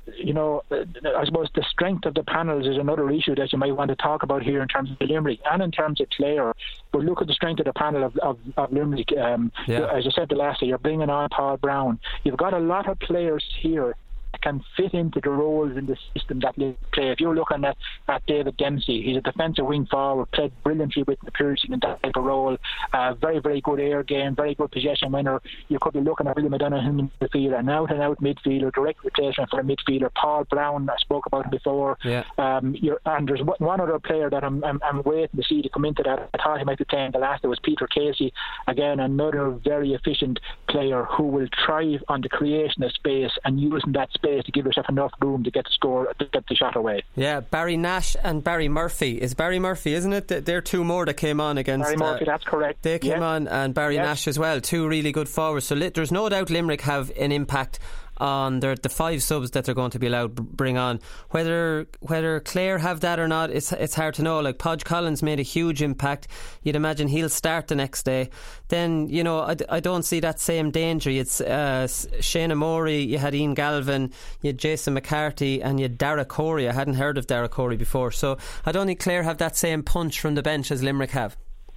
you know, I suppose the strength of the panels is another issue that you might want to talk about here in terms of Limerick and in terms of Clare. But look at the strength of the panel of, of, of Limerick. Um, yeah. As I said the last day, you're bringing on Paul Brown. You've got a lot of players here can fit into the roles in the system that they play. If you're looking at, at David Dempsey, he's a defensive wing forward, played brilliantly with the Piercing in that type of role. Uh, very, very good air game, very good possession winner. You could be looking at William McDonough in the midfielder, an out-and-out midfielder, direct replacement for a midfielder. Paul Brown, I spoke about him before. Yeah. Um, you're, and there's one other player that I'm, I'm, I'm waiting to see to come into that. I thought he might be playing the last. It was Peter Casey. Again, another very efficient player who will thrive on the creation of space and using that space to give yourself enough room to get the score, to get the shot away. Yeah, Barry Nash and Barry Murphy. Is Barry Murphy, isn't it? They're two more that came on against. Barry Murphy, uh, that's correct. They came yes. on, and Barry yes. Nash as well. Two really good forwards. So there's no doubt Limerick have an impact on their, the five subs that they're going to be allowed to bring on. Whether whether Clare have that or not, it's it's hard to know. Like Podge Collins made a huge impact. You'd imagine he'll start the next day. Then, you know, I, I don't see that same danger. It's uh, Shane Amori, you had Ian Galvin, you had Jason McCarthy, and you had Dara Corey. I hadn't heard of Dara Corey before. So I don't think Clare have that same punch from the bench as Limerick have.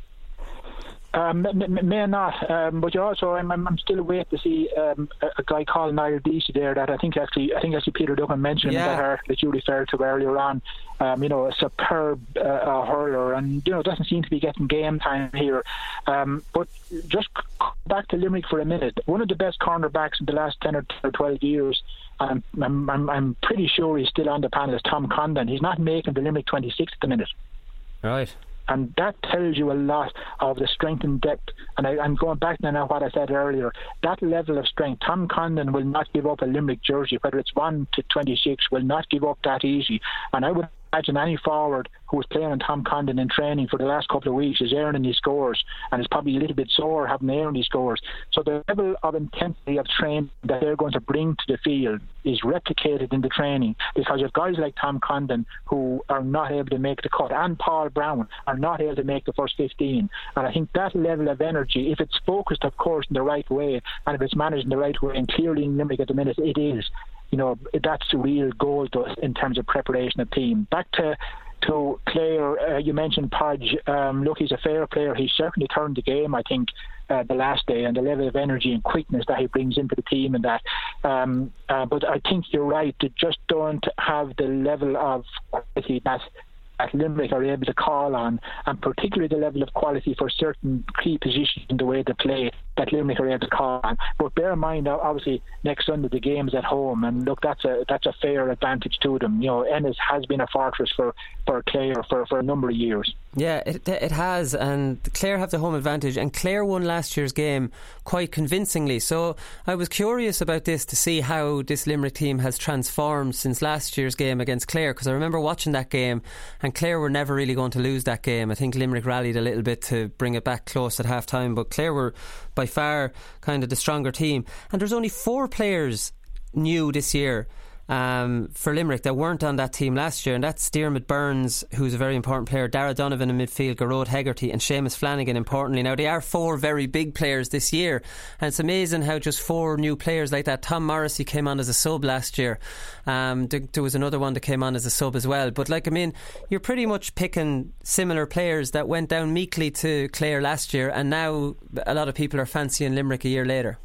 Um, may, may not, um, but you also I'm, I'm still waiting to see um, a, a guy called Niall Deasy there that I think actually I think actually Peter Duggan mentioned yeah. in that article that you referred to earlier on. Um, you know, a superb uh, uh, hurler, and you know doesn't seem to be getting game time here. Um, but just back to Limerick for a minute. One of the best cornerbacks in the last ten or twelve years. Um, I'm, I'm I'm pretty sure he's still on the panel. Is Tom Condon. He's not making the Limerick twenty-six at the minute. Right. And that tells you a lot of the strength and depth. And I, I'm going back now to what I said earlier. That level of strength, Tom Condon will not give up a Limerick jersey, whether it's one to twenty-six, will not give up that easy. And I would imagine any forward who was playing on Tom Condon in training for the last couple of weeks is earning these scores, and is probably a little bit sore having earned these scores. So the level of intensity of training that they're going to bring to the field is replicated in the training, because you've guys like Tom Condon who are not able to make the cut, and Paul Brown are not able to make the first fifteen. And I think that level of energy, if it's focused of course in the right way, and if it's managed in the right way, and clearly in Limerick at the minute it is, you know, that's a real goal to us in terms of preparation of team. Back to to Clare, uh, you mentioned Podge. Um, look, he's a fair player. He certainly turned the game, I think, uh, the last day, and the level of energy and quickness that he brings into the team and that. Um, uh, but I think you're right. They just don't have the level of quality that that Limerick are able to call on, and particularly the level of quality for certain key positions in the way they play that Limerick are able to call on. But bear in mind, obviously, next Sunday the game's at home, and look, that's a that's a fair advantage to them. You know, Ennis has been a fortress for, for Clare for, for a number of years. Yeah, it it has, and Clare have the home advantage, and Clare won last year's game quite convincingly. So I was curious about this to see how this Limerick team has transformed since last year's game against Clare, because I remember watching that game, and Clare were never really going to lose that game. I think Limerick rallied a little bit to bring it back close at half time, but Clare were by far kind of the stronger team. And there's only four players new this year um, for Limerick that weren't on that team last year, and that's Diarmuid Burns, who's a very important player, Dara Donovan in midfield, Garrod Hegarty and Seamus Flanagan importantly. Now they are four very big players this year, and it's amazing how just four new players like that. Tom Morrissey came on as a sub last year. Um, there, there was another one that came on as a sub as well, but like I mean you're pretty much picking similar players that went down meekly to Clare last year, and now a lot of people are fancying Limerick a year later.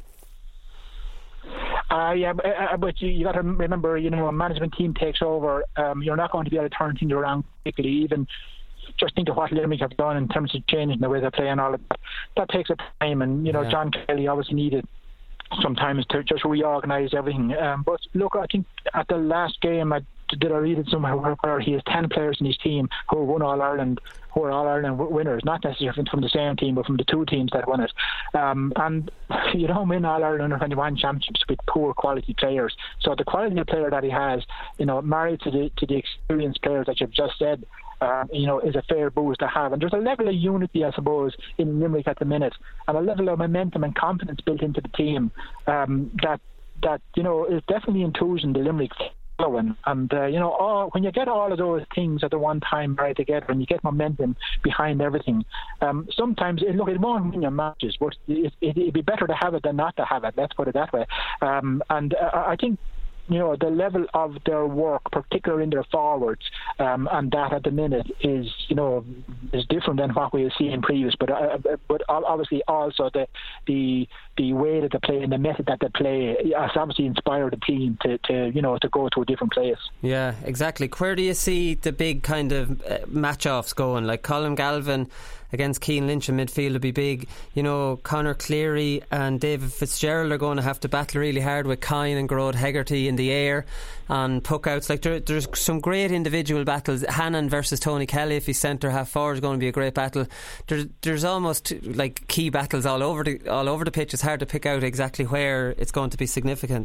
Uh, yeah, but, uh, but you, you got to remember, you know, a management team takes over. Um, you're not going to be able to turn things around quickly. Even just think of what Limerick have done in terms of changing the way they play and all of that. That takes a time, and you know, yeah. John Kelly obviously needed sometimes to just reorganise everything. Um, but look, I think at the last game, I did I read it somewhere where he has ten players in his team who won All Ireland, who are All Ireland winners, not necessarily from the same team, but from the two teams that won it. Um, and you don't win All Ireland under twenty-one championships with poor quality players. So the quality of player that he has, you know, married to the to the experienced players that you've just said, Uh, you know, is a fair boost to have. And there's a level of unity, I suppose, in Limerick at the minute, and a level of momentum and confidence built into the team um, that that you know is definitely enthusing the Limerick following. And uh, you know, all, when you get all of those things at the one time right together, and you get momentum behind everything, um, sometimes it, look, it won't win your matches, but it, it, it'd be better to have it than not to have it. Let's put it that way. Um, and uh, I think you know, the level of their work, particularly in their forwards, um, and that at the minute is, you know, is different than what we have seen in previous. But uh, but obviously also the the the way that they play and the method that they play has obviously inspired the team to, to you know to go to a different place. Yeah, exactly. Where do you see the big kind of uh, match-offs going? Like Colin Galvin against Keane Lynch in midfield would be big. You know, Conor Cleary and David Fitzgerald are going to have to battle really hard with Kine and Gearóid Hegarty in the air and puck-outs. Like there, there's some great individual battles. Hannon versus Tony Kelly, if he's centre half forward, is going to be a great battle. There's there's almost like key battles all over the all over the pitch. It's hard to pick out exactly where it's going to be significant.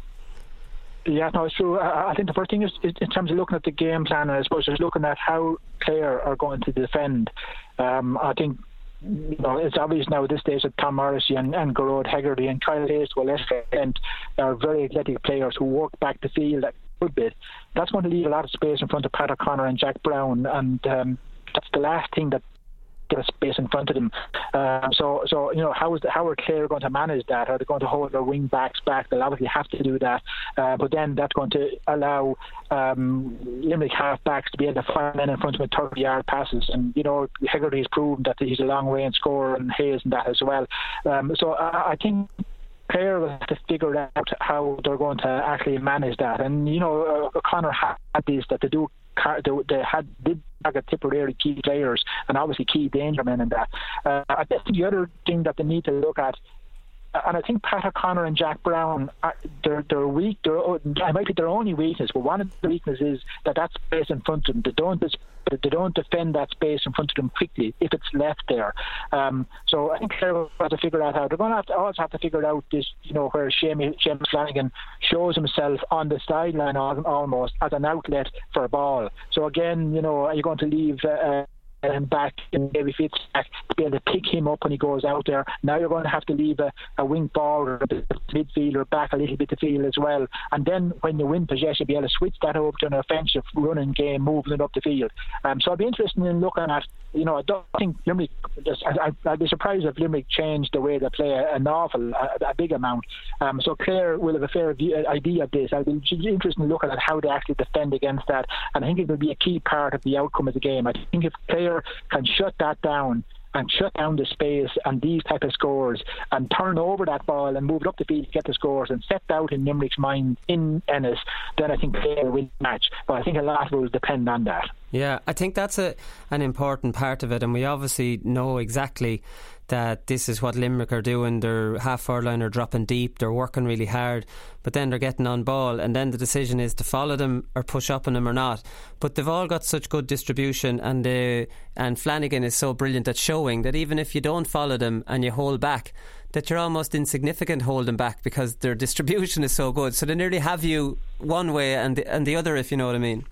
Yeah, no, it's true. I, I think the first thing is, is in terms of looking at the game plan, and I suppose just looking at how Clare are going to defend. Um, I think, you know, it's obvious now at this stage that Tom Morrissey and, and Gearóid Hegarty and Kyle Hayes to a lesser extent are very athletic players who work back the field a good bit. That's going to leave a lot of space in front of Pat O'Connor and Jack Brown, and um, that's the last thing that gets space in front of them. Um, so, so you know, how is the, how are Clare going to manage that? Are they going to hold their wing backs back? They'll obviously have to do that, uh, but then that's going to allow um, Limerick half backs to be able to fire men in front of them with thirty yard passes. And you know, Hegarty has proven that he's a long range scorer, and Hayes and that as well. Um, so, I, I think Clare will have to figure out how they're going to actually manage that. And you know, uh, O'Connor had these that they do. They had did target Tipperary key players and obviously key danger men in that. Uh, I think the other thing that they need to look at, and I think Pat O'Connor and Jack Brown, are, they're they're weak. They're, it might be their only weakness, but one of the weaknesses is that that space in front of them, they don't they don't defend that space in front of them quickly if it's left there. Um, so I think Clare will have to figure that out. They're going to have to also have to figure out this, you know, where Seamus Flanagan shows himself on the sideline almost as an outlet for a ball. So again, you know, are you going to leave Uh, and back and maybe fits back to be able to pick him up when he goes out there? Now you're going to have to leave a, a wing forward or a midfielder back a little bit to field as well, and then when you win possession be able to switch that over to an offensive running game, moving it up the field. Um, so I'd be interested in looking at, you know, I don't think Limerick, I, I'd be surprised if Limerick changed the way they play an awful a, a big amount. Um, so Clare will have a fair view, idea of this. I'd be interested in looking at how they actually defend against that, and I think it will be a key part of the outcome of the game. I think if Clare can shut that down and shut down the space and these type of scores and turn over that ball and move it up the field to get the scores and set out in Limerick's mind in Ennis, then I think Clare will win the match. But I think a lot will depend on that. Yeah, I think that's a, an important part of it, and we obviously know exactly that this is what Limerick are doing. They're half forward line are dropping deep, they're working really hard, but then they're getting on ball, and then the decision is to follow them or push up on them or not. But they've all got such good distribution, and they, and Flanagan is so brilliant at showing that even if you don't follow them and you hold back, that you're almost insignificant holding back because their distribution is so good. So they nearly have you one way and the, and the other, if you know what I mean.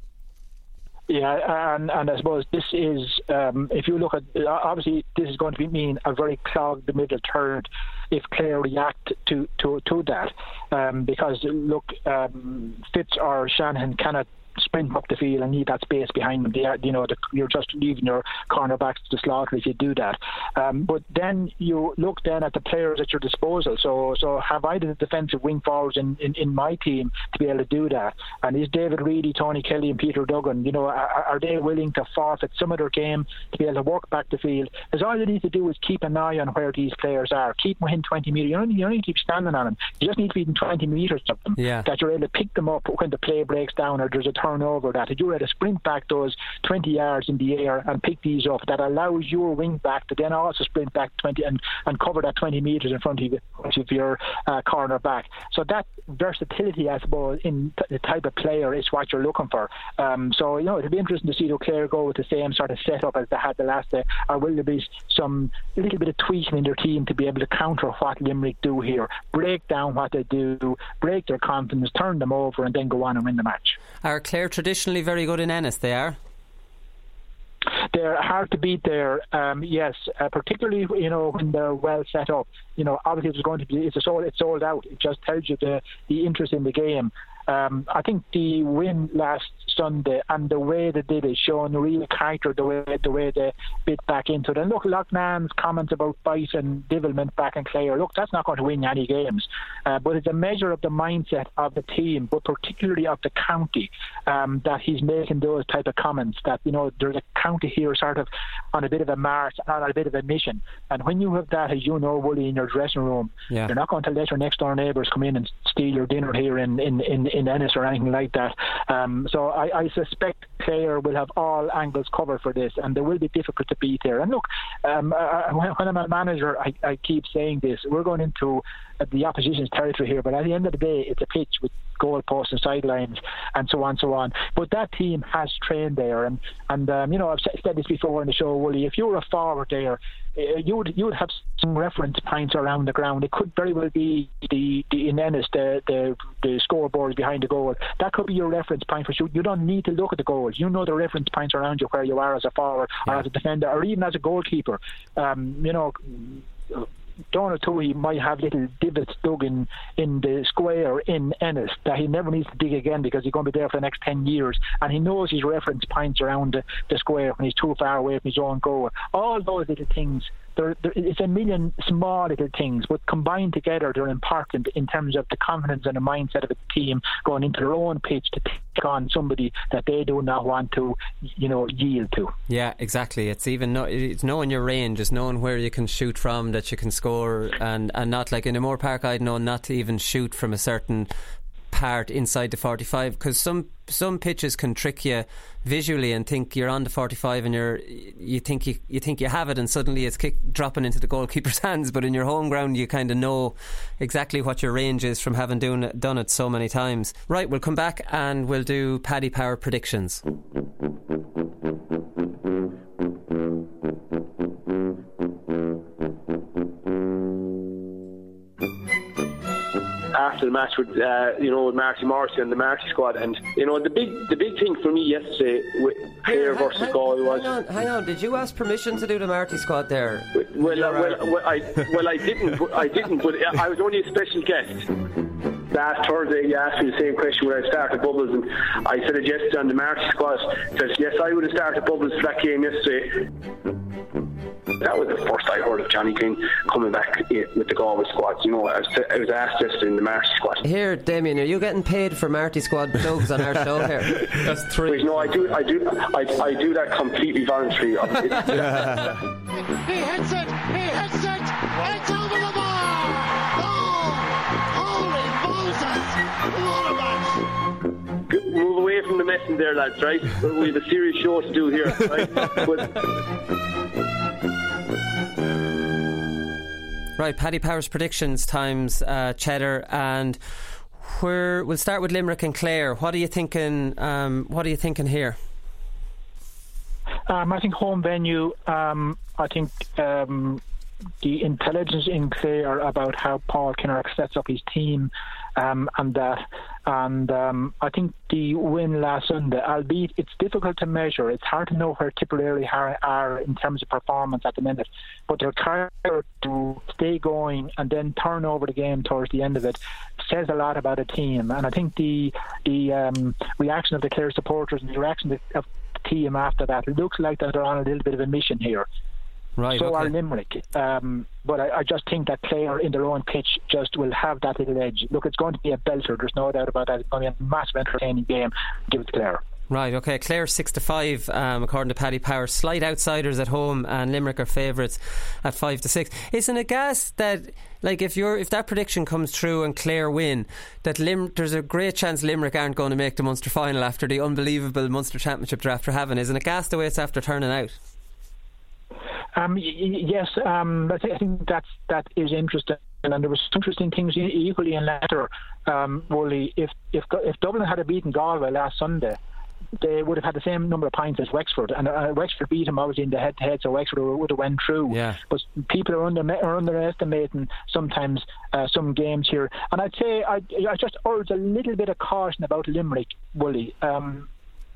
Yeah, and, and I suppose this is, um, if you look at, obviously this is going to be mean a very clogged middle third if Clare react to, to, to that. Um, because, look, um, Fitz or Shanahan cannot sprint up the field and need that space behind them. They are, you know, the, you're just leaving your cornerbacks to slaughter if you do that. Um, but then you look then at the players at your disposal. So, so have I the defensive wing forwards in, in, in my team to be able to do that? And is David Reedy, Tony Kelly, and Peter Duggan, you know, are, are they willing to forfeit some of their game to be able to work back the field? Because all you need to do is keep an eye on where these players are. Keep them within twenty metres. You don't, you don't need to keep standing on them. You just need to be within twenty metres of them. Yeah. That you're able to pick them up when the play breaks down or there's a turnover, that if you're able to sprint back those twenty yards in the air and pick these up, that allows your wing back to then also sprint back twenty and, and cover that twenty metres in front of, you, of your uh, corner back. So that versatility, I suppose, in t- the type of player is what you're looking for. Um, so, you know, it'll be interesting to see do Clare go with the same sort of setup as they had the last day, or will there be some a little bit of tweaking in their team to be able to counter what Limerick do here, break down what they do, break their confidence, turn them over, and then go on and win the match. Are Clare traditionally very good in Ennis? They are? They're hard to beat there, um, yes, uh, particularly, you know, when they're well set up. You know, obviously it's going to be, it's, a sold, it's sold out. It just tells you the, the interest in the game. um, I think the win last Sunday and the way they did it, showing real character, the way the way they bit back into it. And look, Loughnane's comments about bite and devilment back in Clare, look, that's not going to win any games. Uh, but it's a measure of the mindset of the team, but particularly of the county, um, that he's making those type of comments, that, you know, there's a county here sort of on a bit of a march, on a bit of a mission. And when you have that, as you know, Wooly, in your dressing room, yeah. you're not going to let your next door neighbours come in and steal your dinner here in, in, in, in Ennis or anything like that. Um, so I, I suspect Clare will have all angles covered for this, and they will be difficult to beat there. And look, um, I, when, when I'm a manager, I, I keep saying this, we're going into the opposition's territory here, but at the end of the day, it's a pitch with goalposts and sidelines and so on, so on. But that team has trained there, and and um, you know, I've said this before in the show, Wooly. If you were a forward there, uh, you would you would have some reference points around the ground. It could very well be the, the in Ennis, the the the scoreboard behind the goal. That could be your reference point for sure. You don't need to look at the goals. You know the reference points around you where you are as a forward yeah. or as a defender or even as a goalkeeper. Um, you know. Donald Tuohy might have little divots dug in, in the square in Ennis that he never needs to dig again because he's going to be there for the next ten years, and he knows his reference points around the, the square when he's too far away from his own goal. All those little things, they're, they're, it's a million small little things, but combined together they're important in terms of the confidence and the mindset of a team going into their own pitch to take on somebody that they do not want to, you know, yield to. Yeah, exactly. It's even no, it's knowing your range, it's knowing where you can shoot from, that you can score, and, and not like in Moore Park I'd know not to even shoot from a certain part inside the forty-five, because some some pitches can trick you visually and think you're on the forty-five and you're you think you you think you have it, and suddenly it's kick, dropping into the goalkeeper's hands. But in your home ground you kind of know exactly what your range is from having done, done it so many times. Right, we'll come back and we'll do Paddy Power predictions. After the match with uh, you know with Marty Morrissey and the Marty squad, and you know the big the big thing for me yesterday with Clare versus hang, Galway was. Hang on, hang on. Did you ask permission to do the Marty squad there? Well, uh, well, well, I well I didn't. I didn't. But I was only a special guest. Last Thursday, you asked me the same question when I started Bubbles, and I said it yesterday on the Marty squad. Said yes, I would have started Bubbles for that game yesterday. That was the first I heard of Johnny King coming back with the Galway squad. You know, I was, I was asked yesterday in the Marty squad. Here, Damien, are you getting paid for Marty squad plugs on our show here? That's three. Wait, no, I do, I do, I, I do that completely voluntarily. He hits it. He hits it. It's over the bar. Oh, holy Moses! What a match! Move away from the messing there, lads. Right, we have a serious show to do here. Right. But, Right, Paddy Power's predictions times uh, Cheddar, and where we'll start with Limerick and Clare. What are you thinking? Um, what are you thinking here? Um, I think home venue. Um, I think um, the intelligence in Clare about how Paul Kinnerk sets up his team, um, and that, and um, I think the win last Sunday, albeit it's difficult to measure, it's hard to know where Tipperary are, are in terms of performance at the minute, but their character to stay going and then turn over the game towards the end of it says a lot about a team. And I think the the um, reaction of the Clare supporters and the reaction of the team after that, it looks like that they're on a little bit of a mission here. Right, so okay. are Limerick, um, but I, I just think that Clare in their own pitch just will have that little edge. Look, it's going to be a belter, there's no doubt about that. It's going to be a massive entertaining game. Give it to Clare. Right, okay. Clare six to five, um, according to Paddy Power. Slight outsiders at home, and Limerick are favourites at five to six. Isn't it gas that, like, if you're if that prediction comes true and Clare win, that Lim- there's a great chance Limerick aren't going to make the Munster final after the unbelievable Munster Championship draft they're having? Isn't it gas the way it's after turning out? Um, y- yes, um, I, th- I think that's that is interesting, and there was interesting things equally in Leicester. Um, Wooly, if if if Dublin had beaten Galway last Sunday, they would have had the same number of points as Wexford, and uh, Wexford beat them obviously in the head-to-head, so Wexford would have went through. Yeah. But people are, under, are underestimating sometimes uh, some games here, and I'd say I I just urge a little bit of caution about Limerick, Wooly. Um,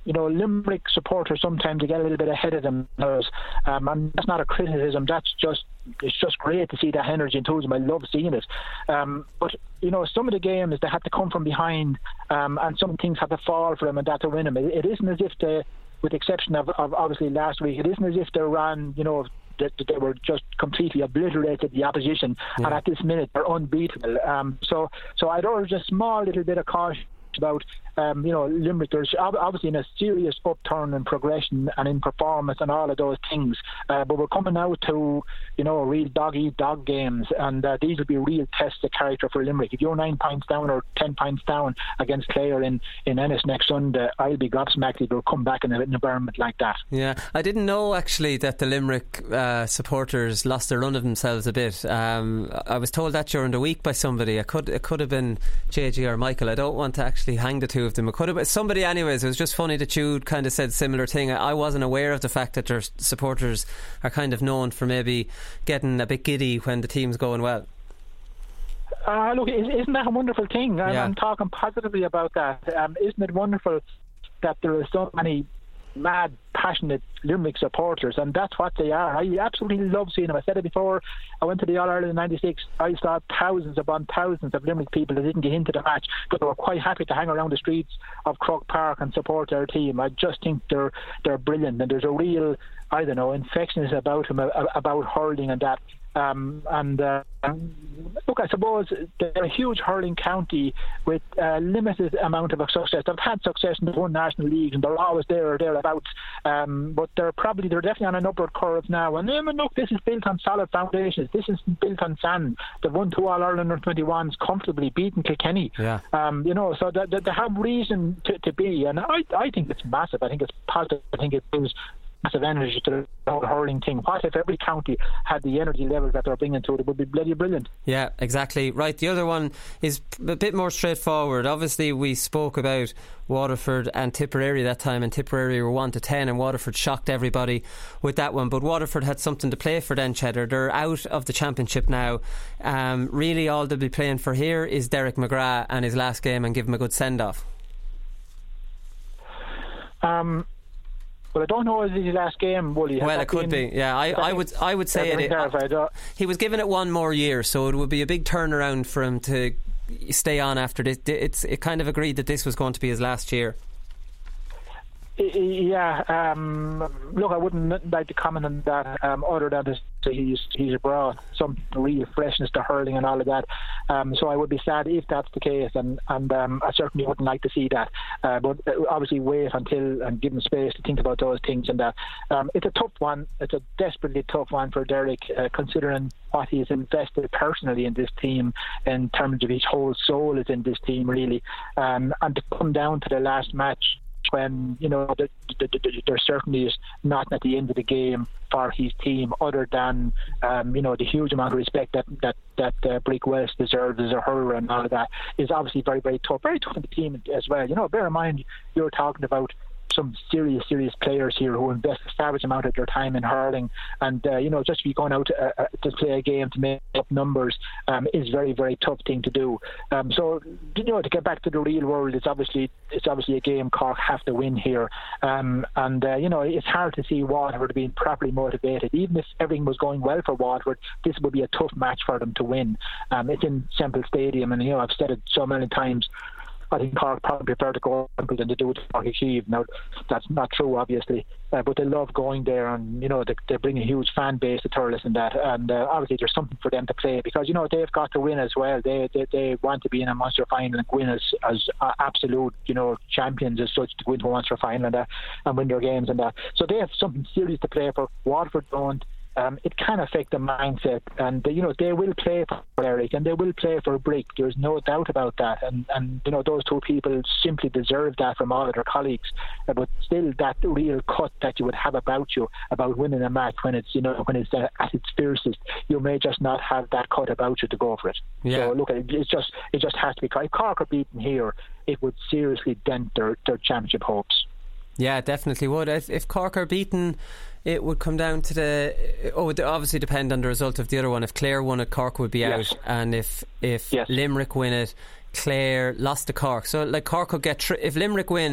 you know, Limerick supporters sometimes they get a little bit ahead of themselves, um, and that's not a criticism. That's just it's just great to see that energy and enthusiasm. I love seeing it. Um, but you know, some of the games they have to come from behind, um, and some things have to fall for them, and that to win them. It, it isn't as if they, with the exception of, of obviously last week, it isn't as if they ran, you know, that they were just completely obliterated the opposition, yeah. and at this minute they're unbeatable. Um, so, so I'd urge a small little bit of caution about, um, you know, Limerick. There's obviously in a serious upturn in progression and in performance and all of those things, uh, but we're coming now to, you know, real dog-eat-dog games, and uh, these will be real tests of character for Limerick. If you're nine points down or ten points down against Clare in, in Ennis next Sunday, I'll be gobsmacked if they'll come back in an environment like that. Yeah, I didn't know actually that the Limerick uh, supporters lost their run of themselves a bit. Um, I was told that during the week by somebody. I could it could have been J G or Michael. I don't want to actually hang the two of them. It could have been somebody anyways. It was just funny that you kind of said similar thing. I wasn't aware of the fact that their supporters are kind of known for maybe getting a bit giddy when the team's going well. Uh, look, isn't that a wonderful thing? I'm, yeah. I'm talking positively about that. Um, isn't it wonderful that there are so many mad, passionate Limerick supporters, and that's what they are. I absolutely love seeing them. I said it before. I went to the All-Ireland in ninety-six. I saw thousands upon thousands of Limerick people that didn't get into the match, but they were quite happy to hang around the streets of Croke Park and support their team. I just think they're they're brilliant, and there's a real, I don't know, infectiousness about them, about hurling and that. Um, and uh, look, I suppose they're a huge hurling county with a limited amount of success. They've had success in the one national league, and they're always there or thereabouts. Um, but they're probably they're definitely on an upward curve now. And um, look, this is built on solid foundations. This is built on sand. They've won two All Ireland under twenty-ones comfortably, beaten Kilkenny. Yeah. Um, you know, so they, they have reason to, to be, and I I think it's massive. I think it's positive. I think it brings massive energy to the whole hurling thing. What if every county had the energy levels that they're bringing to it? It would be bloody brilliant. Yeah, exactly. Right, the other one is a bit more straightforward. Obviously we spoke about Waterford and Tipperary that time, and Tipperary were one to ten, and Waterford shocked everybody with that one, but Waterford had something to play for then, Cheddar. They're out of the championship now. Um, really all they'll be playing for here is Derek McGrath and his last game, and give him a good send off. Um Well, I don't know if it's his last game, Wooly. Well, it could be. Yeah, I, I would I would say it, it, he was given it one more year, so it would be a big turnaround for him to stay on after this. It's it kind of agreed that this was going to be his last year. Yeah, um, look, I wouldn't like to comment on that, um, other than to say he's he's brought some real freshness to hurling and all of that. Um, so I would be sad if that's the case, and and um, I certainly wouldn't like to see that. Uh, but obviously, wait until and give him space to think about those things. And that um, it's a tough one. It's a desperately tough one for Derek, uh, considering what he's invested personally in this team, in terms of his whole soul is in this team, really. Um, and to come down to the last match, when, you know, the, the, the, there certainly is not at the end of the game for his team, other than um, you know, the huge amount of respect that that that uh, Brick Welsh deserves as a hurler and all of that, is obviously very, very tough. Very tough on the team as well. You know, bear in mind, you're talking about some serious, serious players here who invest a savage amount of their time in hurling, and uh, you know, just to be going out uh, to play a game to make up numbers um, is very, very tough thing to do. Um, so, you know, to get back to the real world, it's obviously it's obviously a game Cork have to win here, um, and uh, you know, it's hard to see Waterford being properly motivated. Even if everything was going well for Waterford, this would be a tough match for them to win. Um, it's in Semple Stadium, and you know, I've said it so many times, I think Cork probably prefer to go than to do it to Cork Achieve. Now, that's not true, obviously, uh, but they love going there, and you know, they, they bring a huge fan base to Thurles and that, and uh, obviously there's something for them to play, because you know, they've got to win as well. They they, they want to be in a Munster final and win as as uh, absolute, you know, champions as such, to go into a Munster final and, uh, and win their games and that. So they have something serious to play for. Waterford don't. Um, it can affect the mindset, and you know, they will play for Eric and they will play for Brick. There's no doubt about that, and and you know, those two people simply deserve that from all of their colleagues. Uh, but still, that real cut that you would have about you about winning a match when it's, you know, when it's uh, at its fiercest, you may just not have that cut about you to go for it. Yeah. So look, it's just it just has to be. If Cork are beaten here, it would seriously dent their their championship hopes. Yeah, definitely would. If, if Cork are beaten, it would come down to the. Oh, it would obviously depend on the result of the other one. If Clare won it, Cork would be yes. out, and if if yes. Limerick win it, Clare lost to Cork. So like Cork could get tri- if Limerick win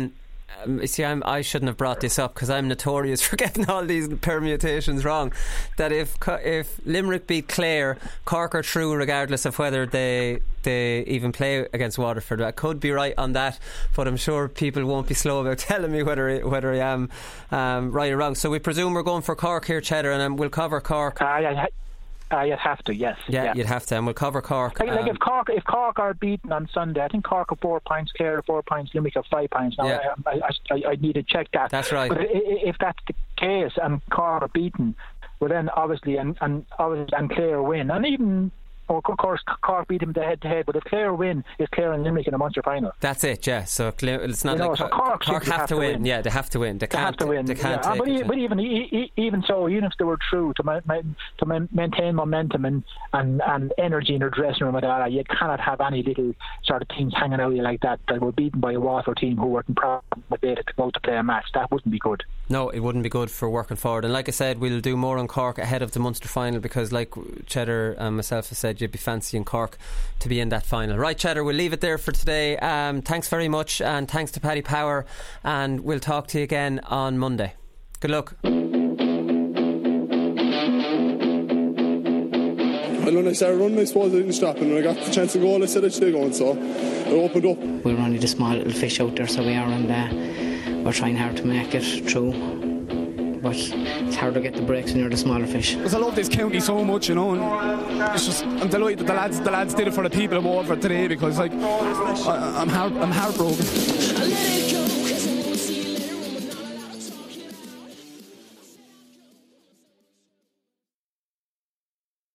Um, you see, I'm, I shouldn't have brought this up because I'm notorious for getting all these permutations wrong. That if if Limerick beat Clare, Cork are through regardless of whether they they even play against Waterford. I could be right on that, but I'm sure people won't be slow about telling me whether whether I am um, right or wrong. So we presume we're going for Cork here, Cheddar, and um, we'll cover Cork. Uh, yeah, Uh, you'd have to, yes. Yeah, yeah, you'd have to, and we'll cover Cork. Like, um, like if Cork, if Cork are beaten on Sunday, I think Cork are four points, Clare are four points, Limerick are five points. Now, yeah. I, I, I, I need to check that. That's right. But if that's the case and Cork are beaten, well then obviously and and obviously and Clare win, and even. Or of course, Cork beat him the head to head, but if Clare win, it's Clare and Limerick in a Munster final. That's it, yeah. So it's not you know, like so Cork, Cork, Cork have, have to win. win. Yeah, they have to win. They, they can't. have to win. They can't yeah. take but, it. But even e- even so, even if they were true to ma- ma- to ma- maintain momentum and, and, and energy in their dressing room, and all that, you cannot have any little sort of teams hanging out like that that were beaten by a Waterford team who weren't motivated to go to play a match. That wouldn't be good. No, it wouldn't be good for working forward. And like I said, we'll do more on Cork ahead of the Munster final because, like Cheddar and myself have said, you'd be fancying Cork to be in that final. Right, Cheddar, we'll leave it there for today. Um, thanks very much, and thanks to Paddy Power, and we'll talk to you again on Monday. Good luck. And when I started running, I suppose I didn't stop, and when I got the chance to go, I said I should go, and so it opened up. We're only the small little fish out there, so we are, and uh, we're trying hard to make it through. But it's hard to get the breaks when you're the smaller fish. Because I love this county so much, you know, and it's just, I'm delighted that the lads, the lads did it for the people of Waterford today, because like I, I'm heart, I'm heartbroken.